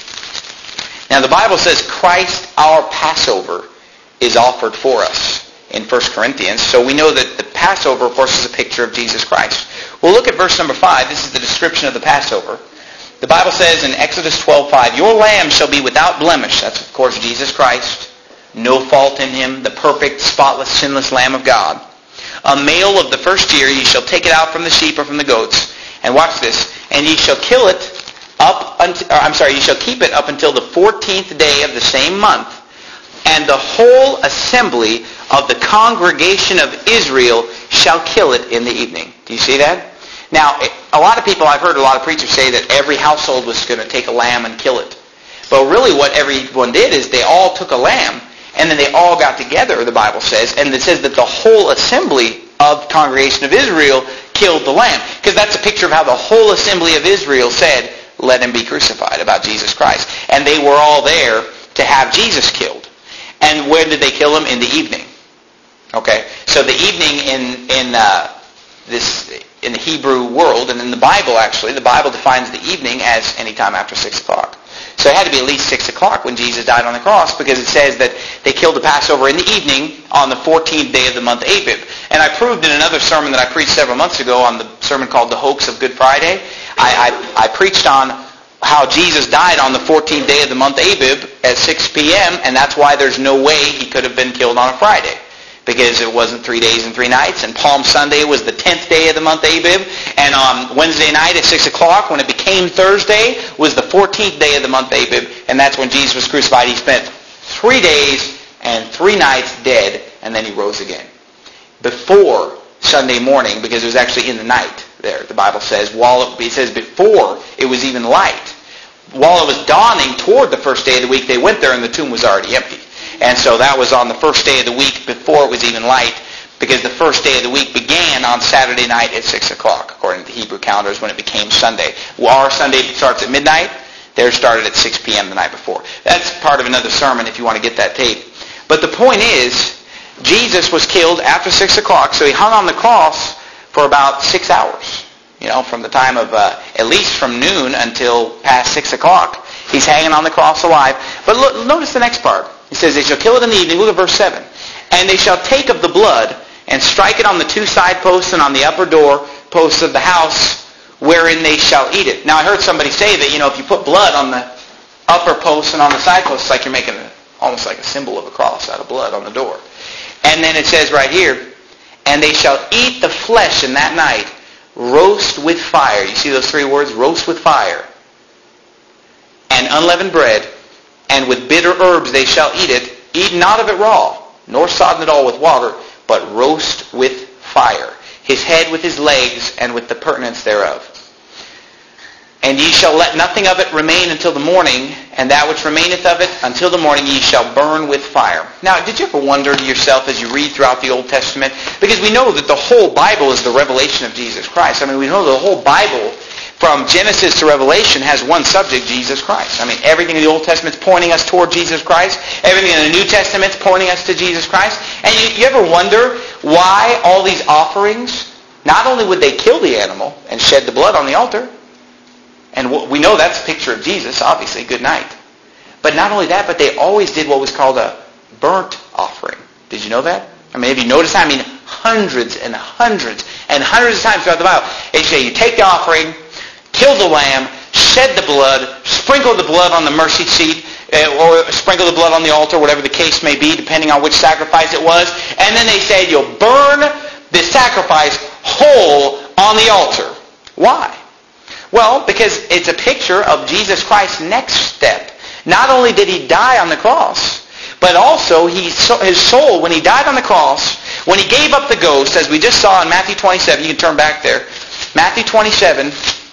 Now, the Bible says Christ, our Passover, is offered for us in First Corinthians. So we know that the Passover, of course, is a picture of Jesus Christ. Well, look at verse number five. This is the description of the Passover. The Bible says in Exodus twelve five, Your lamb shall be without blemish. That's, of course, Jesus Christ. No fault in him, the perfect, spotless, sinless Lamb of God. A male of the first year, ye shall take it out from the sheep or from the goats. And watch this. And ye shall kill it up until, or, I'm sorry, ye shall keep it up until the fourteenth day of the same month. And the whole assembly of the congregation of Israel shall kill it in the evening. Do you see that? Now, a lot of people, I've heard a lot of preachers say that every household was going to take a lamb and kill it. But really what everyone did is they all took a lamb, and then they all got together, the Bible says, and it says that the whole assembly of the congregation of Israel killed the lamb. Because that's a picture of how the whole assembly of Israel said, let him be crucified, about Jesus Christ. And they were all there to have Jesus killed. And when did they kill him? In the evening. Okay? So the evening in in uh, this in the Hebrew world, and in the Bible actually, the Bible defines the evening as any time after six o'clock. So it had to be at least six o'clock when Jesus died on the cross, because it says that they killed the Passover in the evening on the fourteenth day of the month Abib. And I proved in another sermon that I preached several months ago, on the sermon called The Hoax of Good Friday, I, I, I preached on how Jesus died on the fourteenth day of the month Abib at six p.m., and that's why there's no way he could have been killed on a Friday, because it wasn't three days and three nights, and Palm Sunday was the tenth day of the month Abib, and on Wednesday night at six o'clock, when it became Thursday, was the fourteenth day of the month Abib, and that's when Jesus was crucified. He spent three days and three nights dead, and then he rose again. Before Sunday morning, because it was actually in the night. there, the Bible says, while it says before it was even light. While it was dawning toward the first day of the week, they went there and the tomb was already empty. And so that was on the first day of the week before it was even light, because the first day of the week began on Saturday night at six o'clock, according to the Hebrew calendars, when it became Sunday. Well, our Sunday starts at midnight. Theirs started at six p.m. the night before. That's part of another sermon if you want to get that tape. But the point is, Jesus was killed after six o'clock, so he hung on the cross for about six hours. You know, from the time of, uh, at least from noon until past six o'clock. He's hanging on the cross alive. But look, notice the next part. He says, they shall kill it in the evening. Look at verse seven. And they shall take of the blood and strike it on the two side posts and on the upper door posts of the house wherein they shall eat it. Now, I heard somebody say that, you know, if you put blood on the upper posts and on the side posts, it's like you're making a, almost like a symbol of a cross out of blood on the door. And then it says right here, and they shall eat the flesh in that night, roast with fire. You see those three words? Roast with fire. And unleavened bread, and with bitter herbs they shall eat it. Eat not of it raw, nor sodden it all with water, but roast with fire. His head with his legs, and with the purtenance thereof. And ye shall let nothing of it remain until the morning, and that which remaineth of it until the morning ye shall burn with fire. Now, did you ever wonder to yourself as you read throughout the Old Testament? Because we know that the whole Bible is the revelation of Jesus Christ. I mean, we know the whole Bible, from Genesis to Revelation, has one subject, Jesus Christ. I mean, everything in the Old Testament is pointing us toward Jesus Christ. Everything in the New Testament is pointing us to Jesus Christ. And you, you ever wonder why all these offerings, not only would they kill the animal and shed the blood on the altar, and we know that's a picture of Jesus, obviously, good night. But not only that, but they always did what was called a burnt offering. Did you know that? I mean, have you noticed that? I mean, hundreds and hundreds and hundreds of times throughout the Bible, they say you take the offering, kill the lamb, shed the blood, sprinkle the blood on the mercy seat, or sprinkle the blood on the altar, whatever the case may be, depending on which sacrifice it was. And then they said you'll burn the sacrifice whole on the altar. Why? Well, because it's a picture of Jesus Christ's next step. Not only did he die on the cross, but also he, his soul, when he died on the cross, when he gave up the ghost, as we just saw in Matthew twenty-seven, you can turn back there, Matthew twenty-seven,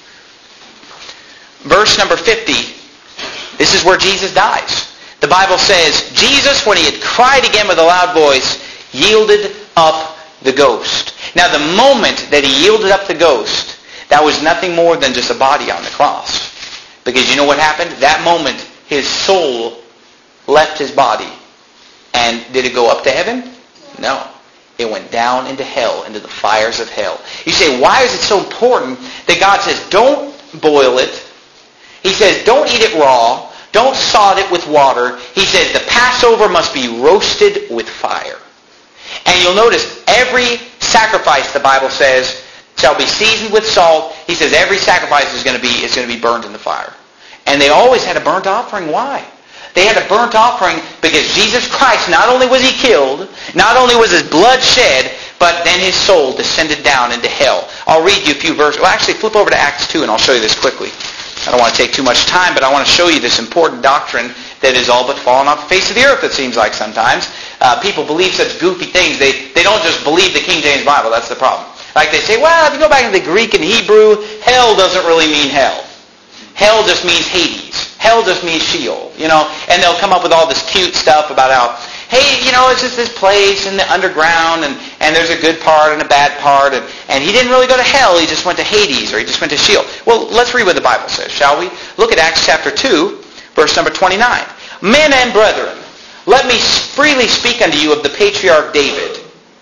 verse number fifty, this is where Jesus dies. The Bible says, Jesus, when he had cried again with a loud voice, yielded up the ghost. Now, the moment that he yielded up the ghost, that was nothing more than just a body on the cross. Because you know what happened? That moment, his soul left his body. And did it go up to heaven? No. It went down into hell, into the fires of hell. You say, why is it so important that God says, don't boil it. He says, don't eat it raw. Don't sod it with water. He says, the Passover must be roasted with fire. And you'll notice every sacrifice, the Bible says, shall be seasoned with salt. He says every sacrifice is going to be is going to be burned in the fire. And they always had a burnt offering. Why? They had a burnt offering because Jesus Christ, not only was he killed, not only was his blood shed, but then his soul descended down into hell. I'll read you a few verses. Well, actually, flip over to Acts two, and I'll show you this quickly. I don't want to take too much time, but I want to show you this important doctrine that is all but fallen off the face of the earth, it seems like sometimes. Uh, people believe such goofy things. They, they don't just believe the King James Bible. That's the problem. Like they say, well, if you go back to the Greek and Hebrew, hell doesn't really mean hell. Hell just means Hades. Hell just means Sheol, you know. And they'll come up with all this cute stuff about how, hey, you know, it's just this place in the underground, and, and there's a good part and a bad part, and, and he didn't really go to hell, he just went to Hades, or he just went to Sheol. Well, let's read what the Bible says, shall we? Look at Acts chapter two, verse number twenty-nine. Men and brethren, let me freely speak unto you of the patriarch David,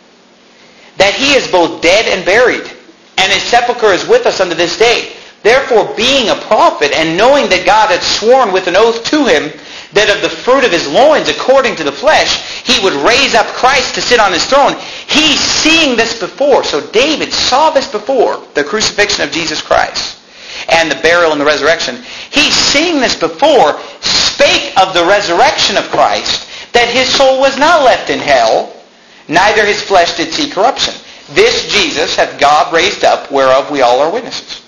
that he is both dead and buried, and his sepulchre is with us unto this day. Therefore, being a prophet, and knowing that God had sworn with an oath to him, that of the fruit of his loins, according to the flesh, he would raise up Christ to sit on his throne, he, seeing this before, so David saw this before, the crucifixion of Jesus Christ, and the burial and the resurrection, he, seeing this before, spake of the resurrection of Christ, that his soul was not left in hell, neither his flesh did see corruption. This Jesus hath God raised up, whereof we all are witnesses.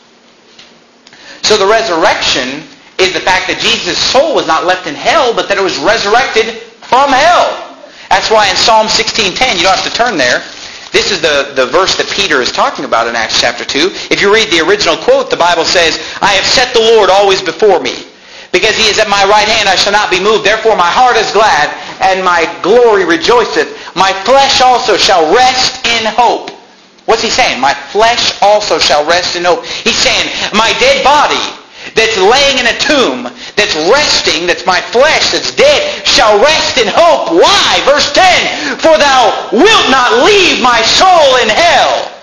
So the resurrection is the fact that Jesus' soul was not left in hell, but that it was resurrected from hell. That's why in Psalm sixteen ten, you don't have to turn there, This is the, the verse that Peter is talking about in Acts chapter two. If you read the original quote, the Bible says, I have set the Lord always before me. Because he is at my right hand, I shall not be moved. Therefore my heart is glad, and my glory rejoiceth. My flesh also shall rest in hope. What's he saying? My flesh also shall rest in hope. He's saying, my dead body that's laying in a tomb, that's resting, that's my flesh that's dead, shall rest in hope. Why? Verse ten, for thou wilt not leave my soul in hell,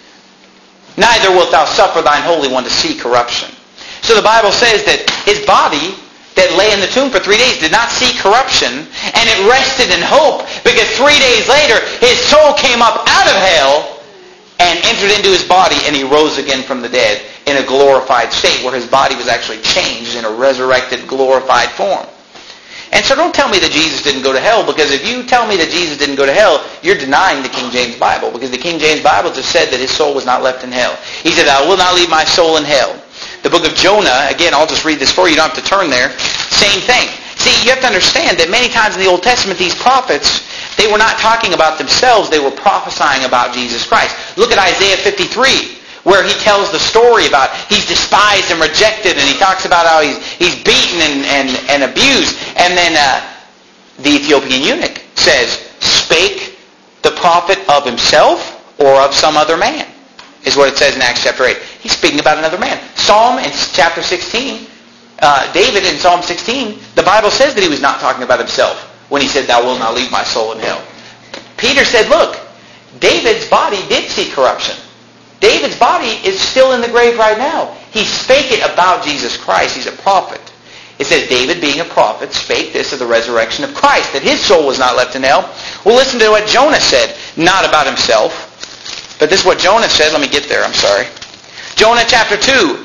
neither wilt thou suffer thine Holy One to see corruption. So the Bible says that his body that lay in the tomb for three days did not see corruption, and it rested in hope, because three days later his soul came up out of hell and entered into his body, and he rose again from the dead in a glorified state, where his body was actually changed in a resurrected, glorified form. And so don't tell me that Jesus didn't go to hell, because if you tell me that Jesus didn't go to hell, you're denying the King James Bible, because the King James Bible just said that his soul was not left in hell. He said, I will not leave my soul in hell. The book of Jonah, again, I'll just read this for you. You don't have to turn there. Same thing. See, you have to understand that many times in the Old Testament, these prophets, they were not talking about themselves. They were prophesying about Jesus Christ. Look at Isaiah fifty-three, where he tells the story about he's despised and rejected, and he talks about how he's, he's beaten and, and, and abused. And then uh, the Ethiopian eunuch says, spake the prophet of himself or of some other man? Is what it says in Acts chapter eight. He's speaking about another man. Psalm in chapter sixteen, uh, David in Psalm sixteen, the Bible says that he was not talking about himself when he said, thou wilt not leave my soul in hell. Peter said, look, David's body did see corruption. David's body is still in the grave right now. He spake it about Jesus Christ. He's a prophet. It says, David, being a prophet, spake this of the resurrection of Christ, that his soul was not left in hell. Well, listen to what Jonah said, not about himself. But this is what Jonah said. Let me get there. I'm sorry. Jonah chapter two.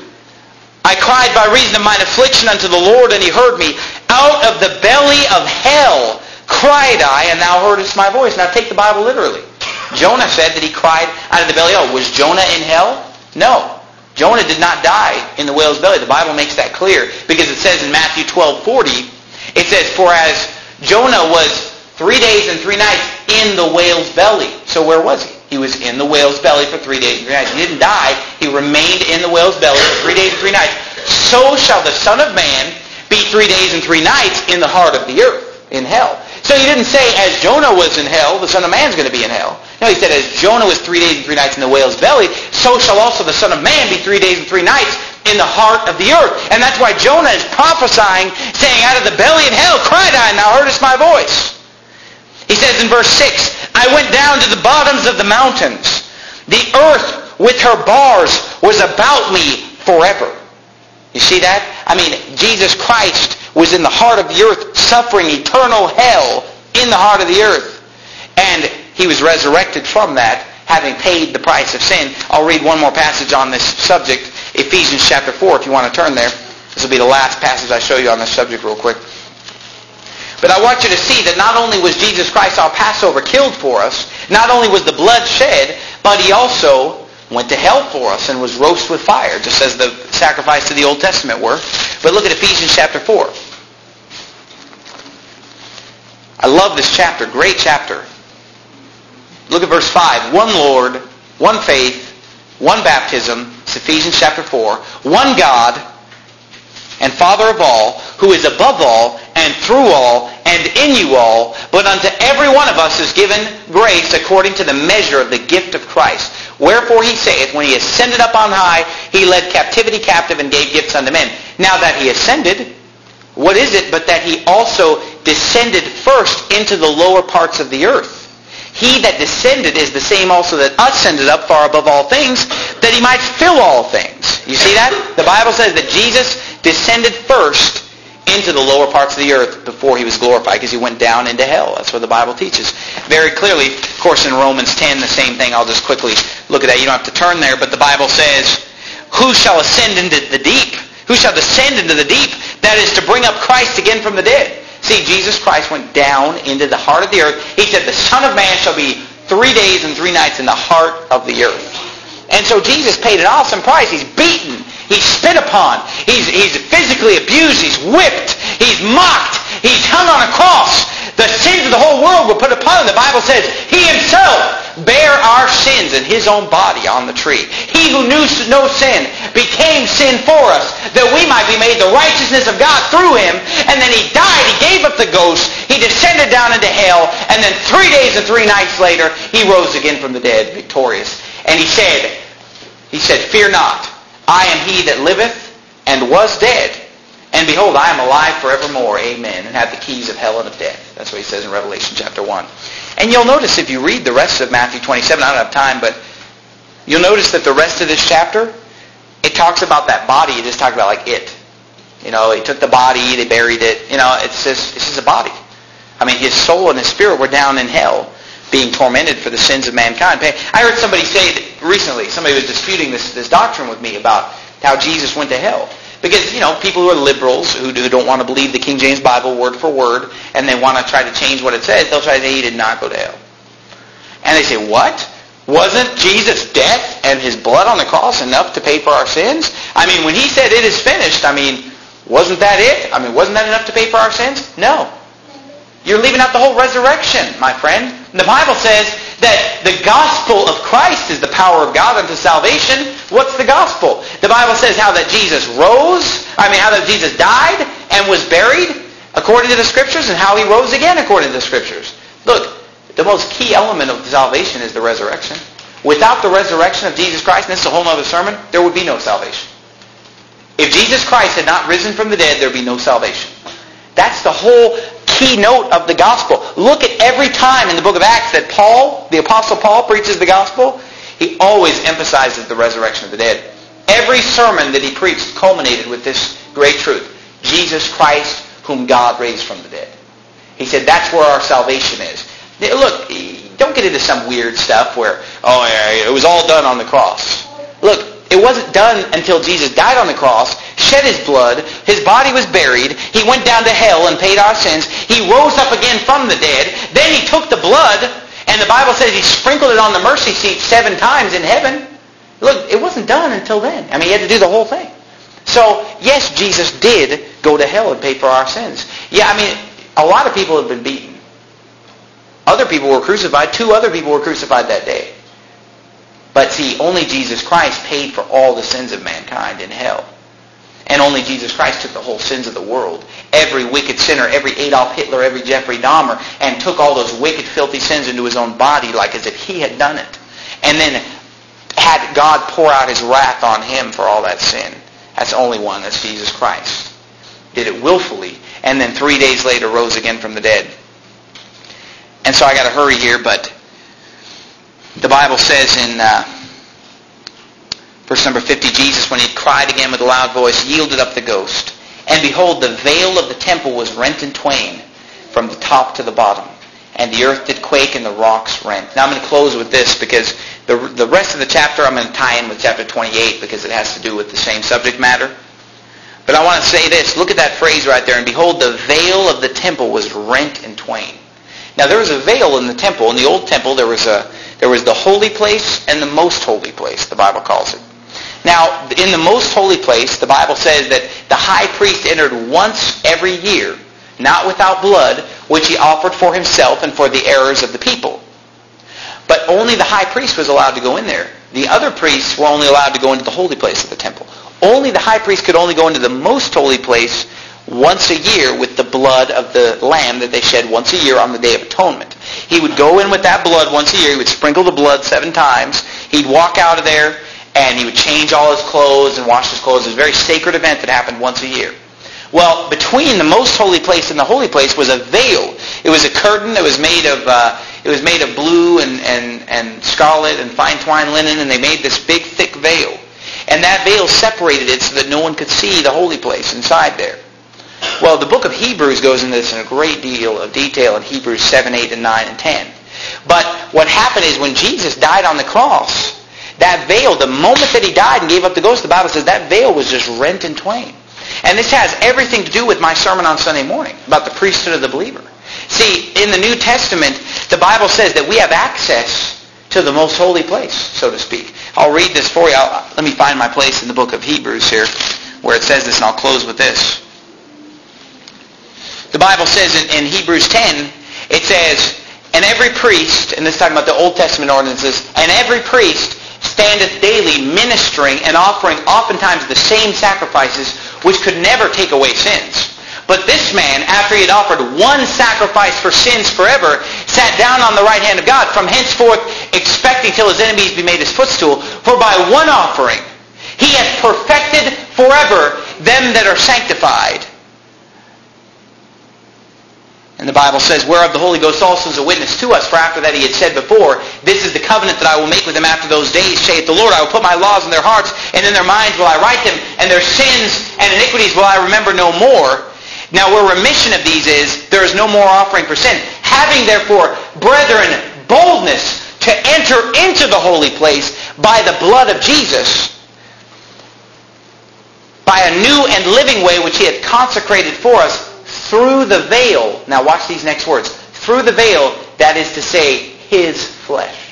I cried by reason of mine affliction unto the Lord, and he heard me. Out of the belly of hell cried I, and thou heardest my voice. Now take the Bible literally. Jonah said that he cried out of the belly of hell. Was Jonah in hell? No. Jonah did not die in the whale's belly. The Bible makes that clear, because it says in Matthew twelve forty, it says, for as Jonah was three days and three nights in the whale's belly. So where was he? He was in the whale's belly for three days and three nights. He didn't die. He remained in the whale's belly for three days and three nights. So shall the Son of Man be three days and three nights in the heart of the earth, in hell. So he didn't say, as Jonah was in hell, the Son of Man's going to be in hell. No, he said, as Jonah was three days and three nights in the whale's belly, so shall also the Son of Man be three days and three nights in the heart of the earth. And that's why Jonah is prophesying, saying, out of the belly of hell cried I, and thou heardest my voice. He says in verse six, I went down to the bottoms of the mountains. The earth with her bars was about me forever. You see that? I mean, Jesus Christ was in the heart of the earth, suffering eternal hell in the heart of the earth. And he was resurrected from that, having paid the price of sin. I'll read one more passage on this subject, Ephesians chapter four, if you want to turn there. This will be the last passage I show you on this subject real quick. But I want you to see that not only was Jesus Christ our Passover killed for us, not only was the blood shed, but he also went to hell for us and was roasted with fire, just as the sacrifice of the Old Testament were. But look at Ephesians chapter four. I love this chapter. Great chapter. Look at verse five. One Lord, one faith, one baptism. It's Ephesians chapter four. One God and Father of all, who is above all, and through all, and in you all, but unto every one of us is given grace according to the measure of the gift of Christ. Wherefore he saith, when he ascended up on high, he led captivity captive and gave gifts unto men. Now that he ascended, what is it but that he also descended first into the lower parts of the earth? He that descended is the same also that ascended up far above all things, that he might fill all things. You see that? The Bible says that Jesus descended first into the lower parts of the earth before he was glorified, because he went down into hell. That's what the Bible teaches very clearly. Of course, in Romans ten, the same thing. I'll just quickly look at that. You don't have to turn there, but the Bible says, who shall ascend into the deep? Who shall descend into the deep? That is to bring up Christ again from the dead. See, Jesus Christ went down into the heart of the earth. He said, the Son of Man shall be three days and three nights in the heart of the earth. And so Jesus paid an awesome price. He's beaten. He's spit upon. He's, he's physically abused. He's whipped. He's mocked. He's hung on a cross. The sins of the whole world were put upon him. The Bible says he himself bear our sins in his own body on the tree. He who knew no sin became sin for us, that we might be made the righteousness of God through him. And then he died, he gave up the ghost, he descended down into hell, and then three days and three nights later, he rose again from the dead, victorious. And he said, he said, fear not, I am he that liveth and was dead. And behold, I am alive forevermore. Amen. And have the keys of hell and of death. That's what he says in Revelation chapter one. And you'll notice if you read the rest of Matthew twenty-seven, I don't have time, but you'll notice that the rest of this chapter, it talks about that body. It just talks about like it. You know, he took the body, they buried it. You know, it's just, it's just a body. I mean, his soul and his spirit were down in hell, being tormented for the sins of mankind. I heard somebody say that recently, somebody was disputing this, this doctrine with me about how Jesus went to hell. Because, you know, people who are liberals, who, who don't want to believe the King James Bible word for word, and they want to try to change what it says, they'll try to say he did not go to hell. And they say, what? Wasn't Jesus' death and his blood on the cross enough to pay for our sins? I mean, when he said it is finished, I mean, wasn't that it? I mean, wasn't that enough to pay for our sins? No. You're leaving out the whole resurrection, my friend. And the Bible says that the gospel of Christ is the power of God unto salvation. What's the gospel? The Bible says how that Jesus rose, I mean how that Jesus died and was buried according to the Scriptures, and how he rose again according to the Scriptures. Look, the most key element of salvation is the resurrection. Without the resurrection of Jesus Christ, and this is a whole other sermon, there would be no salvation. If Jesus Christ had not risen from the dead, there would be no salvation. That's the whole keynote of the gospel. Look at every time in the book of Acts that Paul, the Apostle Paul, preaches the gospel, he always emphasizes the resurrection of the dead. Every sermon that he preached culminated with this great truth. Jesus Christ, whom God raised from the dead. He said that's where our salvation is. Look, don't get into some weird stuff where, oh, yeah, it was all done on the cross. Look, it wasn't done until Jesus died on the cross, shed his blood, his body was buried, he went down to hell and paid our sins, he rose up again from the dead, then he took the blood, and the Bible says he sprinkled it on the mercy seat seven times in heaven. Look, it wasn't done until then. I mean, he had to do the whole thing. So, yes, Jesus did go to hell and pay for our sins. Yeah, I mean, a lot of people have been beaten. Other people were crucified. Two other people were crucified that day. But see, only Jesus Christ paid for all the sins of mankind in hell. And only Jesus Christ took the whole sins of the world. Every wicked sinner, every Adolf Hitler, every Jeffrey Dahmer, and took all those wicked, filthy sins into his own body like as if he had done it. And then had God pour out his wrath on him for all that sin. That's the only one. That's Jesus Christ. Did it willfully. And then three days later rose again from the dead. And so I got to hurry here, but the Bible says in uh, verse number fifty, Jesus, when he cried again with a loud voice, yielded up the ghost. And behold, the veil of the temple was rent in twain from the top to the bottom. And the earth did quake and the rocks rent. Now I'm going to close with this because the, the rest of the chapter I'm going to tie in with chapter twenty-eight because it has to do with the same subject matter. But I want to say this. Look at that phrase right there. And behold, the veil of the temple was rent in twain. Now there was a veil in the temple. In the old temple there was a there was the holy place and the most holy place, the Bible calls it. Now, in the most holy place, the Bible says that the high priest entered once every year, not without blood, which he offered for himself and for the errors of the people. But only the high priest was allowed to go in there. The other priests were only allowed to go into the holy place of the temple. Only the high priest could only go into the most holy place once a year with the blood of the lamb that they shed once a year on the Day of Atonement. He would go in with that blood once a year. He would sprinkle the blood seven times. He'd walk out of there and he would change all his clothes and wash his clothes. It was a very sacred event that happened once a year. Well, between the most holy place and the holy place was a veil. It was a curtain that was made of uh, it was made of blue and, and, and scarlet and fine twined linen, and they made this big thick veil. And that veil separated it so that no one could see the holy place inside there. Well, the book of Hebrews goes into this in a great deal of detail in Hebrews seven, eight, and nine, and ten. But what happened is when Jesus died on the cross, that veil, the moment that he died and gave up the ghost, the Bible says that veil was just rent in twain. And this has everything to do with my sermon on Sunday morning about the priesthood of the believer. See, in the New Testament, the Bible says that we have access to the most holy place, so to speak. I'll read this for you. I'll, let me find my place in the book of Hebrews here where it says this, and I'll close with this. The Bible says in, in Hebrews ten, it says, And every priest, and this is talking about the Old Testament ordinances, and every priest standeth daily ministering and offering oftentimes the same sacrifices which could never take away sins. But this man, after he had offered one sacrifice for sins forever, sat down on the right hand of God, from henceforth expecting till his enemies be made his footstool. For by one offering he hath perfected forever them that are sanctified. And the Bible says, whereof the Holy Ghost also is a witness to us. For after that he had said before, this is the covenant that I will make with them after those days, saith the Lord. I will put my laws in their hearts, and in their minds will I write them, and their sins and iniquities will I remember no more. Now where remission of these is, there is no more offering for sin. Having therefore, brethren, boldness to enter into the holy place by the blood of Jesus, by a new and living way which he hath consecrated for us, through the veil. Now watch these next words. Through the veil, that is to say, his flesh.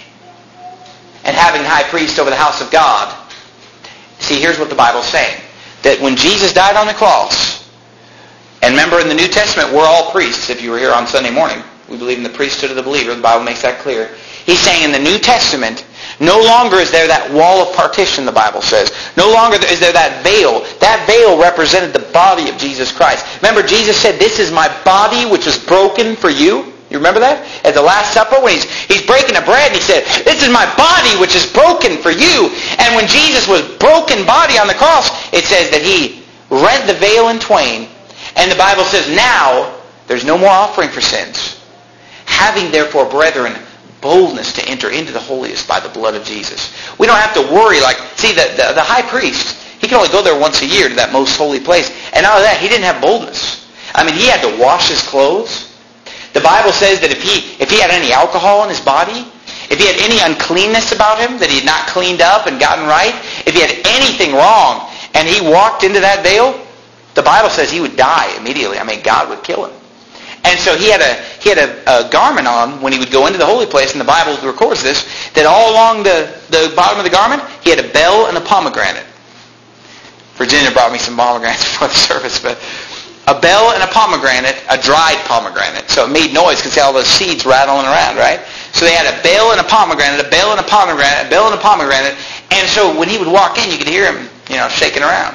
And having an high priest over the house of God. See, here's what the Bible's saying. That when Jesus died on the cross, and remember in the New Testament, we're all priests. If you were here on Sunday morning, we believe in the priesthood of the believer. The Bible makes that clear. He's saying in the New Testament, no longer is there that wall of partition, the Bible says. No longer is there that veil. That veil represented the body of Jesus Christ. Remember, Jesus said, this is my body which is broken for you. You remember that? At the Last Supper, when he's, he's breaking the bread, and he said, this is my body which is broken for you. And when Jesus was broken body on the cross, it says that he rent the veil in twain. And the Bible says, now there's no more offering for sins. Having therefore, brethren, boldness to enter into the holiest by the blood of Jesus. We don't have to worry like, see, the, the, the high priest, he can only go there once a year to that most holy place. And out of that, he didn't have boldness. I mean, he had to wash his clothes. The Bible says that if he if he had any alcohol in his body, if he had any uncleanness about him, that he had not cleaned up and gotten right, if he had anything wrong, and he walked into that veil, the Bible says he would die immediately. I mean, God would kill him. And so he had a he had a, a garment on when he would go into the holy place, and the Bible records this, that all along the, the bottom of the garment, he had a bell and a pomegranate. Virginia brought me some pomegranates before the service, but a bell and a pomegranate, a dried pomegranate. So it made noise because all those seeds rattling around, right? So they had a bell and a pomegranate, a bell and a pomegranate, a bell and a pomegranate, and so when he would walk in, you could hear him, you know, shaking around.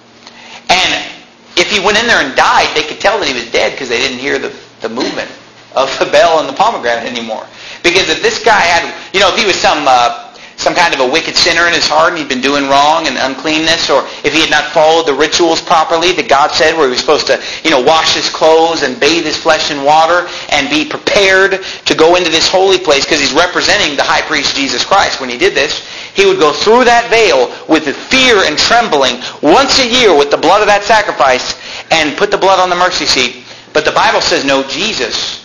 And if he went in there and died, they could tell that he was dead because they didn't hear the, the movement of the bell and the pomegranate anymore. Because if this guy had, you know, if he was some uh, some kind of a wicked sinner in his heart and he'd been doing wrong and uncleanness, or if he had not followed the rituals properly that God said, where he was supposed to, you know, wash his clothes and bathe his flesh in water and be prepared to go into this holy place because he's representing the high priest Jesus Christ. When he did this, he would go through that veil with fear and trembling once a year with the blood of that sacrifice and put the blood on the mercy seat. But the Bible says, no, Jesus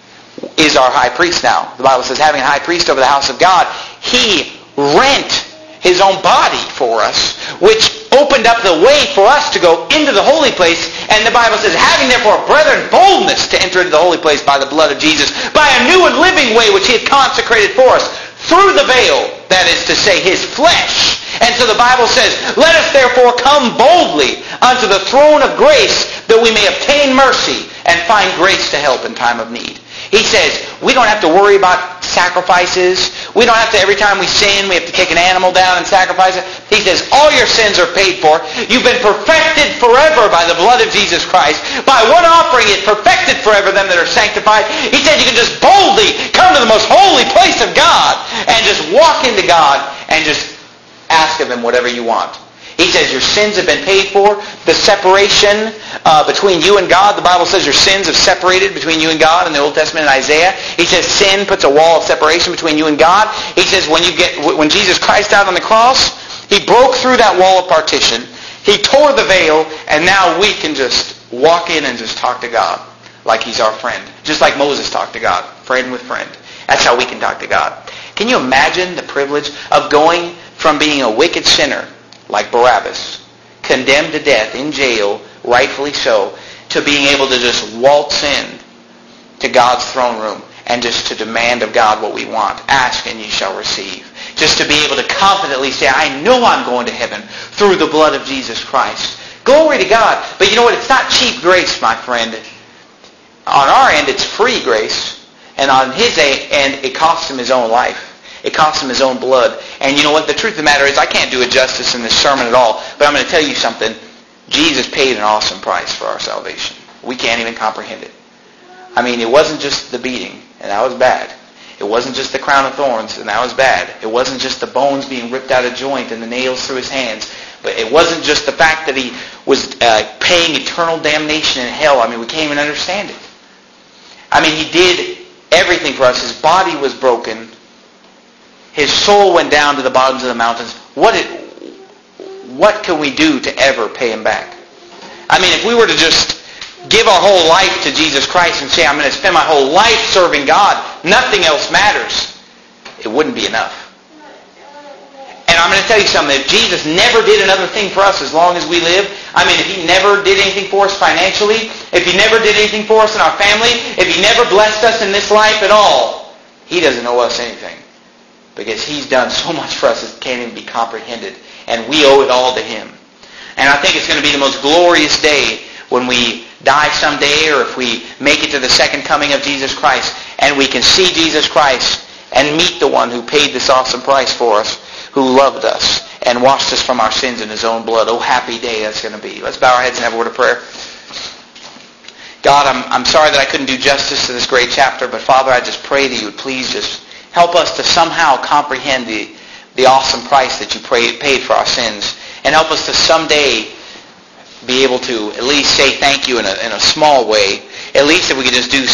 is our high priest now. The Bible says, having a high priest over the house of God, he rent his own body for us, which opened up the way for us to go into the holy place. And the Bible says, having therefore, brethren, boldness to enter into the holy place by the blood of Jesus, by a new and living way which he had consecrated for us, through the veil, that is to say, his flesh. And so the Bible says, let us therefore come boldly unto the throne of grace, that we may obtain mercy and find grace to help in time of need. He says, we don't have to worry about sacrifices. We don't have to, every time we sin, we have to take an animal down and sacrifice it. He says, all your sins are paid for. You've been perfected forever by the blood of Jesus Christ. By one offering, it perfected forever them that are sanctified. He said you can just boldly come to the most holy place of God and just walk into God and just ask of him whatever you want. He says your sins have been paid for. The separation uh, between you and God, the Bible says your sins have separated between you and God in the Old Testament in Isaiah. He says sin puts a wall of separation between you and God. He says when you get when Jesus Christ died on the cross, he broke through that wall of partition. He tore the veil, and now we can just walk in and just talk to God like he's our friend. Just like Moses talked to God, friend with friend. That's how we can talk to God. Can you imagine the privilege of going from being a wicked sinner like Barabbas, condemned to death in jail, rightfully so, to being able to just waltz in to God's throne room and just to demand of God what we want. Ask and you shall receive. Just to be able to confidently say, I know I'm going to heaven through the blood of Jesus Christ. Glory to God. But you know what? It's not cheap grace, my friend. On our end, it's free grace. And on his end, it cost him his own life. It cost him his own blood. And you know what? The truth of the matter is, I can't do it justice in this sermon at all. But I'm going to tell you something. Jesus paid an awesome price for our salvation. We can't even comprehend it. I mean, it wasn't just the beating, and that was bad. It wasn't just the crown of thorns, and that was bad. It wasn't just the bones being ripped out of joint and the nails through his hands. But it wasn't just the fact that he was uh, paying eternal damnation in hell. I mean, we can't even understand it. I mean, he did everything for us. His body was broken. His soul went down to the bottoms of the mountains. What it, what can we do to ever pay him back? I mean, if we were to just give our whole life to Jesus Christ and say, I'm going to spend my whole life serving God, nothing else matters, it wouldn't be enough. And I'm going to tell you something. If Jesus never did another thing for us as long as we live, I mean, if he never did anything for us financially, if he never did anything for us in our family, if he never blessed us in this life at all, he doesn't owe us anything. Because he's done so much for us it can't even be comprehended. And we owe it all to him. And I think it's going to be the most glorious day when we die someday, or if we make it to the second coming of Jesus Christ, and we can see Jesus Christ and meet the one who paid this awesome price for us, who loved us and washed us from our sins in his own blood. Oh, happy day that's going to be. Let's bow our heads and have a word of prayer. God, I'm, I'm sorry that I couldn't do justice to this great chapter, but Father, I just pray that you would please just help us to somehow comprehend the, the awesome price that you pray, paid for our sins, and help us to someday be able to at least say thank you in a, in a small way. At least if we could just do